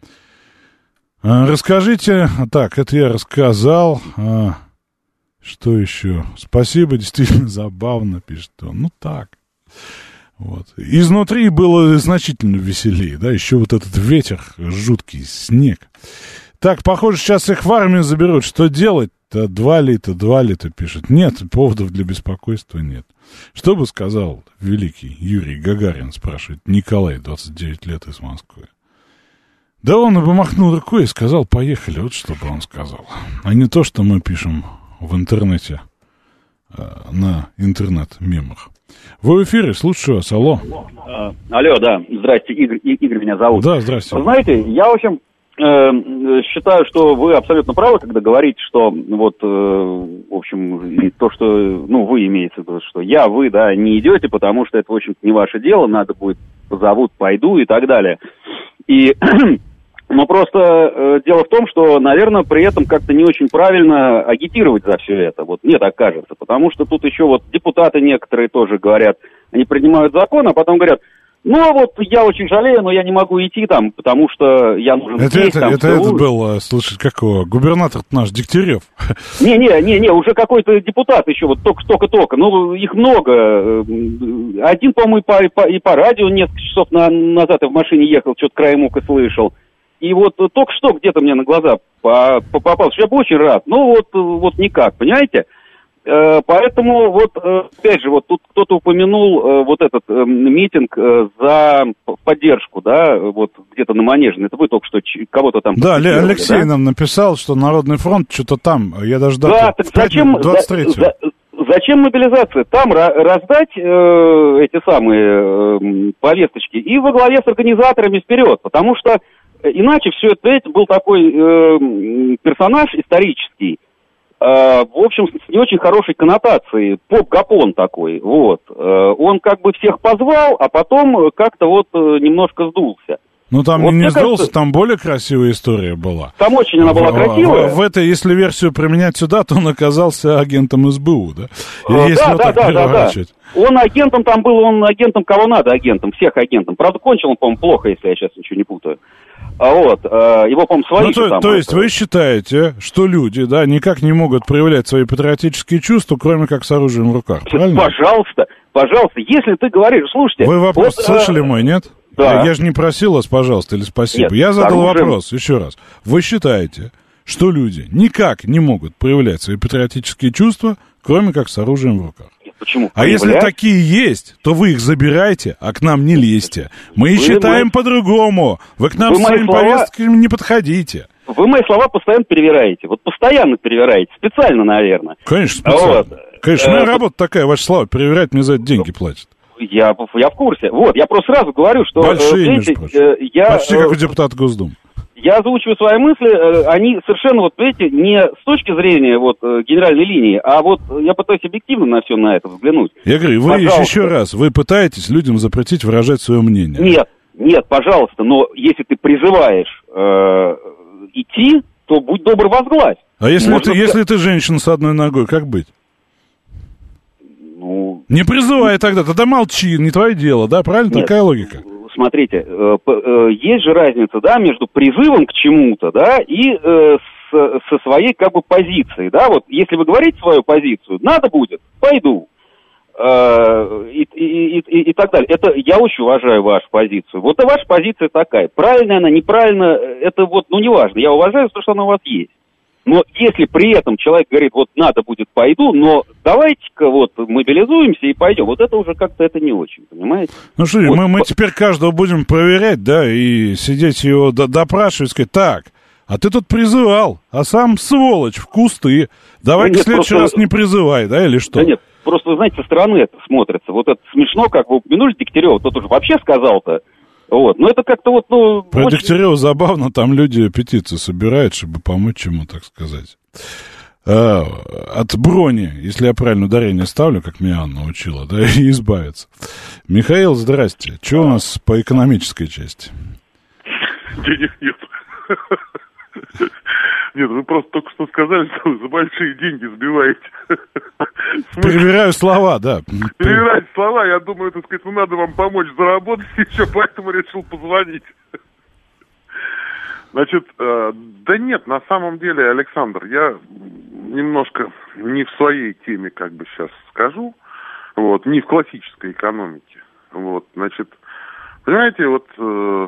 А, расскажите, так, это я рассказал, а, что еще? Спасибо, действительно забавно, пишет он. Ну, так. Вот. Изнутри было значительно веселее, да, еще вот этот ветер, жуткий снег. Так, похоже, сейчас их в армию заберут. Что делать-то? Два ли-то, два ли-то, пишет. Нет, поводов для беспокойства нет. Что бы сказал великий Юрий Гагарин, спрашивает Николай, двадцать девять лет, из Москвы. Да он бы махнул рукой и сказал, поехали, вот что бы он сказал. А не то, что мы пишем в интернете, на интернет-мемах. Вы в эфире, слушаю вас, алло. А, алло, да, здрасте, Игорь, Игорь меня зовут. Да, здрасте. Вы знаете, я, в общем, э, считаю, что вы абсолютно правы, когда говорите, что вот, э, в общем, и то, что, ну, вы имеете в виду, что я, вы, да, не идете, потому что это, в общем-то, не ваше дело, надо будет, позовут, пойду и так далее. И... Но просто э, дело в том, что, наверное, при этом как-то не очень правильно агитировать за все это. Вот мне так кажется. Потому что тут еще вот депутаты некоторые тоже говорят, они принимают закон, а потом говорят, ну вот я очень жалею, но я не могу идти там, потому что я нужен это, здесь. Это, там, это, это был, слушай, как его, губернатор наш, Дегтярев. Не-не-не, уже какой-то депутат еще, вот только-только-только. Ну, их много. Один, по-моему, и по, и по, и по радио несколько часов на, назад я в машине ехал, что-то краем уха слышал. И вот только что где-то мне на глаза попал. Я бы очень рад. Ну, вот, вот никак, понимаете? Поэтому, вот, опять же, вот тут кто-то упомянул вот этот митинг за поддержку, да, вот где-то на Манежной. Это вы только что кого-то там... Да, Алексей да? нам написал, что Народный фронт что-то там, я даже дату... Да, так зачем... двадцать третьего За, за, зачем мобилизация? Там раздать э, эти самые э, повесточки и во главе с организаторами вперед, потому что иначе все это, это был такой э, персонаж исторический, э, в общем, с не очень хорошей коннотацией, поп-гапон такой, вот. Э, он как бы всех позвал, а потом как-то вот э, немножко сдулся. Ну, там вот, не сдулся, кажется, там более красивая история была. Там очень она была в, красивая. В, в этой, если версию применять сюда, то он оказался агентом эс бэ у, да? А, если да, вот да, так да, да, да. Он агентом там был, он агентом кого надо, агентом, всех агентом. Правда, кончил он, по-моему, плохо, если я сейчас ничего не путаю. А вот, э, его, по-моему, свои... Ну, то, там, то есть это... вы считаете, что люди, да, никак не могут проявлять свои патриотические чувства, кроме как с оружием в руках, правильно? Пожалуйста, пожалуйста, если ты говоришь, слушайте... Вы вопрос вот, слышали э... мой, нет? Да. Я, я же не просил вас, пожалуйста, или спасибо. Нет, я задал оружием... вопрос, еще раз. Вы считаете, что люди никак не могут проявлять свои патриотические чувства, кроме как с оружием в руках? Почему? А Проявлять? если такие есть, то вы их забирайте, а к нам не лезьте. Мы Вы считаем мои... по-другому. Вы к нам Вы с своими слова... повестками не подходите. Вы мои слова постоянно перевираете. Вот постоянно перевираете. Специально, наверное. Конечно, специально. Вот. Конечно, моя э... работа такая, ваши слова перевирать, мне за это деньги платят. Я, я в курсе. Вот, я просто сразу говорю, что... Большие, видите, между прочим. э, я, почти как у депутата Госдумы. Я озвучиваю свои мысли, они совершенно, вот, видите, не с точки зрения вот генеральной линии, а вот я пытаюсь объективно на все на это взглянуть. Я говорю, вы еще, еще раз, вы пытаетесь людям запретить выражать свое мнение. Нет, нет, пожалуйста, но если ты призываешь э, идти, то будь добр, возглавь. А если ты, сказать... если ты женщина с одной ногой, как быть? Ну... Не призывай тогда, тогда молчи, не твое дело, да, правильно? Нет. Такая логика. Смотрите, есть же разница, да, между призывом к чему-то, да, и э, с, со своей, как бы, позицией, да, вот, если вы говорите свою позицию, надо будет, пойду, э, и, и, и, и так далее. Это, я очень уважаю вашу позицию, вот и ваша позиция такая, правильная она, неправильная, это вот, ну, неважно, я уважаю то, что она у вас есть. Но если при этом человек говорит, вот надо будет, пойду, но давайте-ка вот мобилизуемся и пойдем, вот это уже как-то это не очень, понимаете? Ну что, вот, мы, мы теперь каждого будем проверять, да, и сидеть его допрашивать, сказать, так, а ты тут призывал, а сам сволочь в кусты, давай да в следующий просто... раз не призывай, да, или что? Да нет, просто, вы знаете, со стороны это смотрится, вот это смешно, как вы упомянули Дегтярева, тот уже вообще сказал-то. Вот, но это как-то вот, ну... Про очень... Дегтярева забавно, там люди петицию собирают, чтобы помочь ему, так сказать. А, от брони, если я правильно ударение ставлю, как меня Анна учила, да, и избавиться. Михаил, здрасте. Что у нас по экономической части? Денег нет. Нет, вы просто только что сказали, что вы за большие деньги сбиваете. Перевираю слова, да. Перевирать слова, я думаю, так сказать, ну надо вам помочь заработать еще, поэтому решил позвонить. Значит, э, да нет, на самом деле, Александр, я немножко не в своей теме, как бы сейчас скажу, вот, не в классической экономике. Вот, значит, понимаете, вот, э,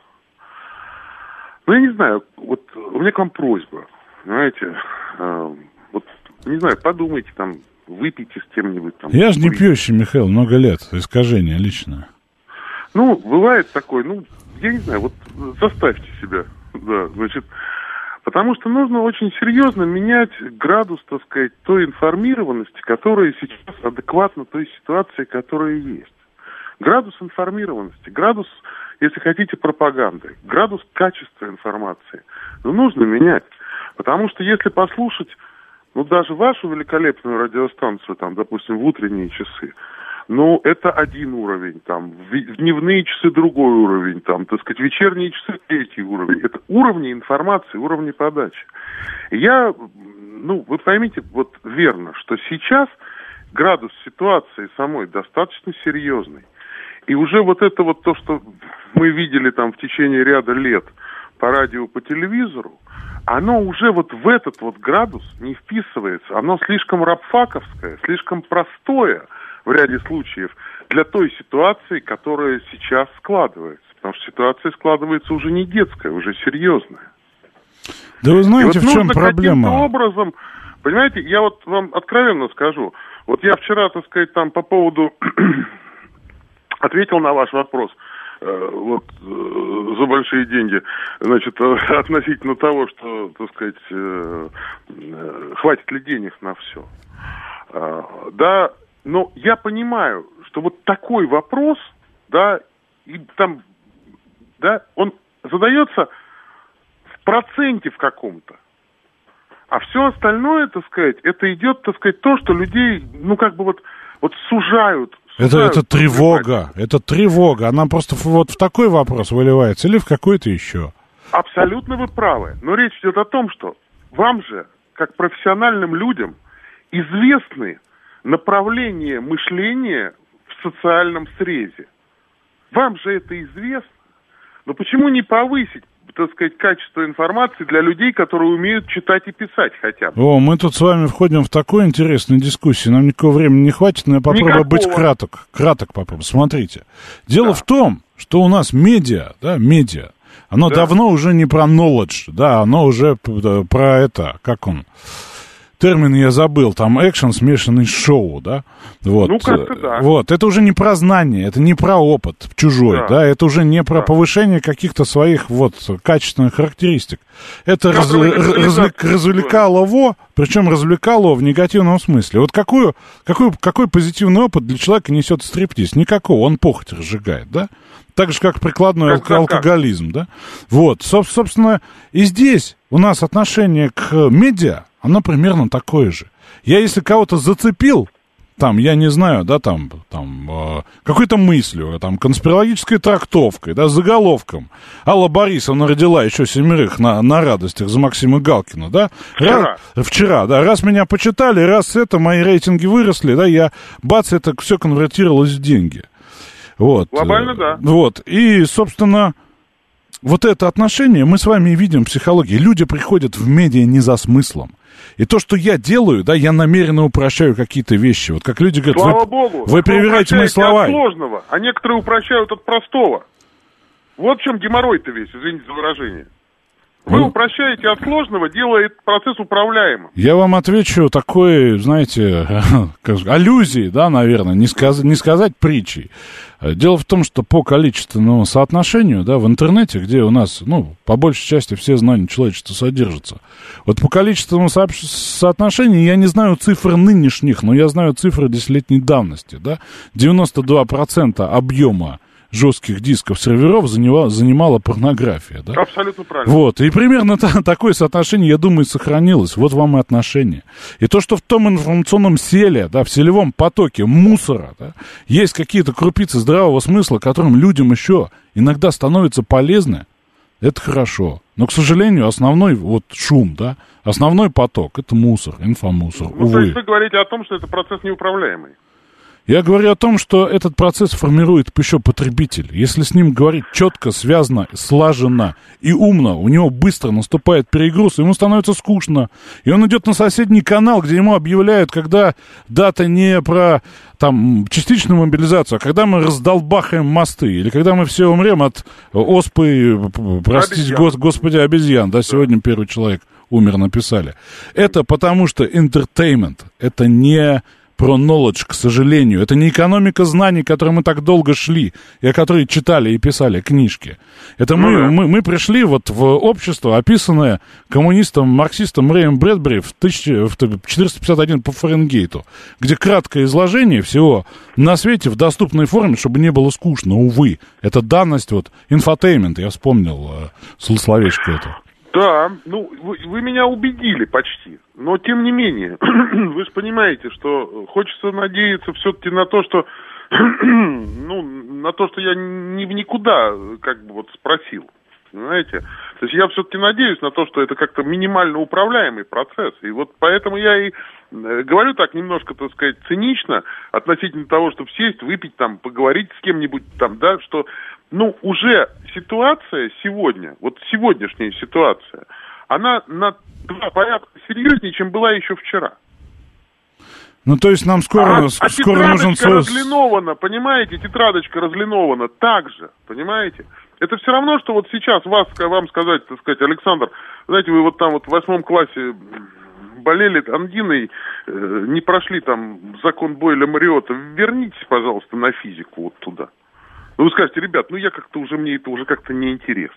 ну, я не знаю, вот у меня к вам просьба, понимаете, э, вот, не знаю, подумайте там, выпейте с кем-нибудь там. Я же не пьющий, Михаил, много лет, искажение личное. Ну, бывает такое, ну, я не знаю, вот заставьте себя, да, значит, потому что нужно очень серьезно менять градус, так сказать, той информированности, которая сейчас адекватна той ситуации, которая есть. Градус информированности, градус, если хотите, пропаганды, градус качества информации, ну, нужно менять, потому что если послушать, ну, даже вашу великолепную радиостанцию, там, допустим, в утренние часы, ну, это один уровень, там, в дневные часы другой уровень, там, так сказать, вечерние часы третий уровень. Это уровни информации, уровни подачи. Я, ну, вы поймите, вот верно, что сейчас градус ситуации самой достаточно серьезный. И уже вот это вот то, что мы видели там в течение ряда лет по радио, по телевизору, оно уже вот в этот вот градус не вписывается. Оно слишком рабфаковское, слишком простое в ряде случаев для той ситуации, которая сейчас складывается. Потому что ситуация складывается уже не детская, уже серьезная. Да вы знаете, вот в чем проблема? Каким-то образом, понимаете, я вот вам откровенно скажу, вот я вчера, так сказать, там по поводу ответил на ваш вопрос, э, вот э, за большие деньги, значит, э, относительно того, что, так сказать, э, э, хватит ли денег на все. Э, да, но я понимаю, что вот такой вопрос, да, и там, да, он задается в проценте в каком-то. А все остальное, так сказать, это идет, так сказать, то, что людей, ну, как бы вот, вот сужают. Это, сужают это тревога, это тревога. Она просто вот в такой вопрос выливается или в какой-то еще. Абсолютно вы правы. Но речь идет о том, что вам же, как профессиональным людям, известны направления мышления в социальном срезе. Вам же это известно. Но почему не повысить, так сказать, качество информации для людей, которые умеют читать и писать хотя бы? О, мы тут с вами входим в такую интересную дискуссию. Нам никакого времени не хватит, но я попробую Никакого. быть краток. Краток попробую. Смотрите. Дело да. в том, что у нас медиа, да, медиа, оно да. давно уже не про knowledge, да, оно уже про это, как он... Термин я забыл, там экшен, смешанный с шоу, да? Вот. Ну, как-то да. Вот, это уже не про знание, это не про опыт чужой, да, да? Это уже не про да. повышение каких-то своих вот качественных характеристик. Это раз, развлек, развлекалово, причем развлекалово в негативном смысле. Вот какую, какой, какой позитивный опыт для человека несет стриптиз? Никакого, он похоть разжигает, да? Так же, как прикладной как, алк- алкоголизм, да? Вот, собственно, и здесь у нас отношение к медиа, оно примерно такое же. Я если кого-то зацепил, там, я не знаю, да, там, там э, какой-то мыслью, там, конспирологической трактовкой, да, заголовком. Алла Борисовна родила еще семерых на, на радостях за Максима Галкина, да? Вчера. Раз, вчера, да. Раз меня почитали, раз это, мои рейтинги выросли, да, я, бац, это все конвертировалось в деньги. Вот. Глобально, да. Вот. И, собственно, вот это отношение мы с вами видим в психологии. Люди приходят в медиа не за смыслом. И то, что я делаю, да, я намеренно упрощаю какие-то вещи. Вот как люди говорят, Слава вы, Богу, вы перевираете мои слова. От сложного, а некоторые упрощают от простого. Вот в чем геморрой-то весь, извините за выражение. Вы ну, упрощаете от сложного, делая процесс управляемым. Я вам отвечу такой, знаете, аллюзии, да, наверное, не, сказ, не сказать притчей. Дело в том, что по количественному соотношению, да, в интернете, где у нас, ну, по большей части все знания человечества содержатся, вот по количественному со- соотношению я не знаю цифр нынешних, но я знаю цифры десятилетней давности, да, девяносто два процента объема жестких дисков серверов занимала, занимала порнография, да? Абсолютно правильно. Вот, и примерно та, такое соотношение, я думаю, сохранилось. Вот вам и отношение. И то, что в том информационном селе, да, в селевом потоке мусора, да, есть какие-то крупицы здравого смысла, которым людям еще иногда становятся полезны, это хорошо. Но, к сожалению, основной вот шум, да, основной поток — это мусор, инфомусор, ну, увы. То есть вы говорите о том, что это процесс неуправляемый. Я говорю о том, что этот процесс формирует еще потребитель. Если с ним говорить четко, связано, слаженно и умно, у него быстро наступает перегруз, ему становится скучно. И он идет на соседний канал, где ему объявляют, когда дата не про там, частичную мобилизацию, а когда мы раздолбахаем мосты, или когда мы все умрем от оспы, простите, гос, господи, обезьян. Да, сегодня первый человек умер, написали. Это потому что entertainment, это не... про knowledge, к сожалению. Это не экономика знаний, к которой мы так долго шли, и о которой читали и писали книжки. Это мы, mm-hmm. мы, мы пришли вот в общество, описанное коммунистом, марксистом Рэем Брэдбери в, тысяча, в четыреста пятьдесят один по Фаренгейту, где краткое изложение всего на свете в доступной форме, чтобы не было скучно, увы. Это данность, вот, инфотеймент, я вспомнил э, словечко это. Да, ну, вы, вы меня убедили почти, но тем не менее, вы же понимаете, что хочется надеяться все-таки на то, что, ну, на то, что я не в никуда, как бы вот спросил, понимаете? То есть я все-таки надеюсь на то, что это как-то минимально управляемый процесс, и вот поэтому я и говорю так немножко, так сказать, цинично относительно того, чтобы сесть, выпить там, поговорить с кем-нибудь там, да, что... Ну, уже ситуация сегодня, вот сегодняшняя ситуация, она на два порядка серьезнее, чем была еще вчера. Ну, то есть нам скоро, а, скоро а тетрадочка нужен... разлинована, понимаете, тетрадочка разлинована так же, понимаете? Это все равно, что вот сейчас вас, вам сказать, так сказать, Александр, знаете, вы вот там вот в восьмом классе болели ангиной, э, не прошли там закон Бойля-Мариотта, вернитесь, пожалуйста, на физику вот туда. Ну, вы скажете, ребят, ну я как-то уже, мне это уже как-то неинтересно.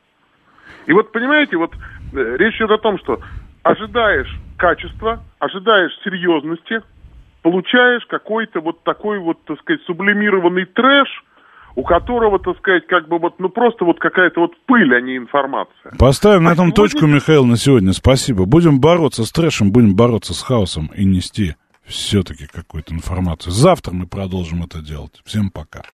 И вот, понимаете, вот э, речь идет о том, что ожидаешь качества, ожидаешь серьезности, получаешь какой-то вот такой вот, так сказать, сублимированный трэш, у которого, так сказать, как бы вот, ну просто вот какая-то вот пыль, а не информация. Поставим на а этом сегодня... точку, Михаил, на сегодня. Спасибо. Будем бороться с трэшем, будем бороться с хаосом и нести все-таки какую-то информацию. Завтра мы продолжим это делать. Всем пока.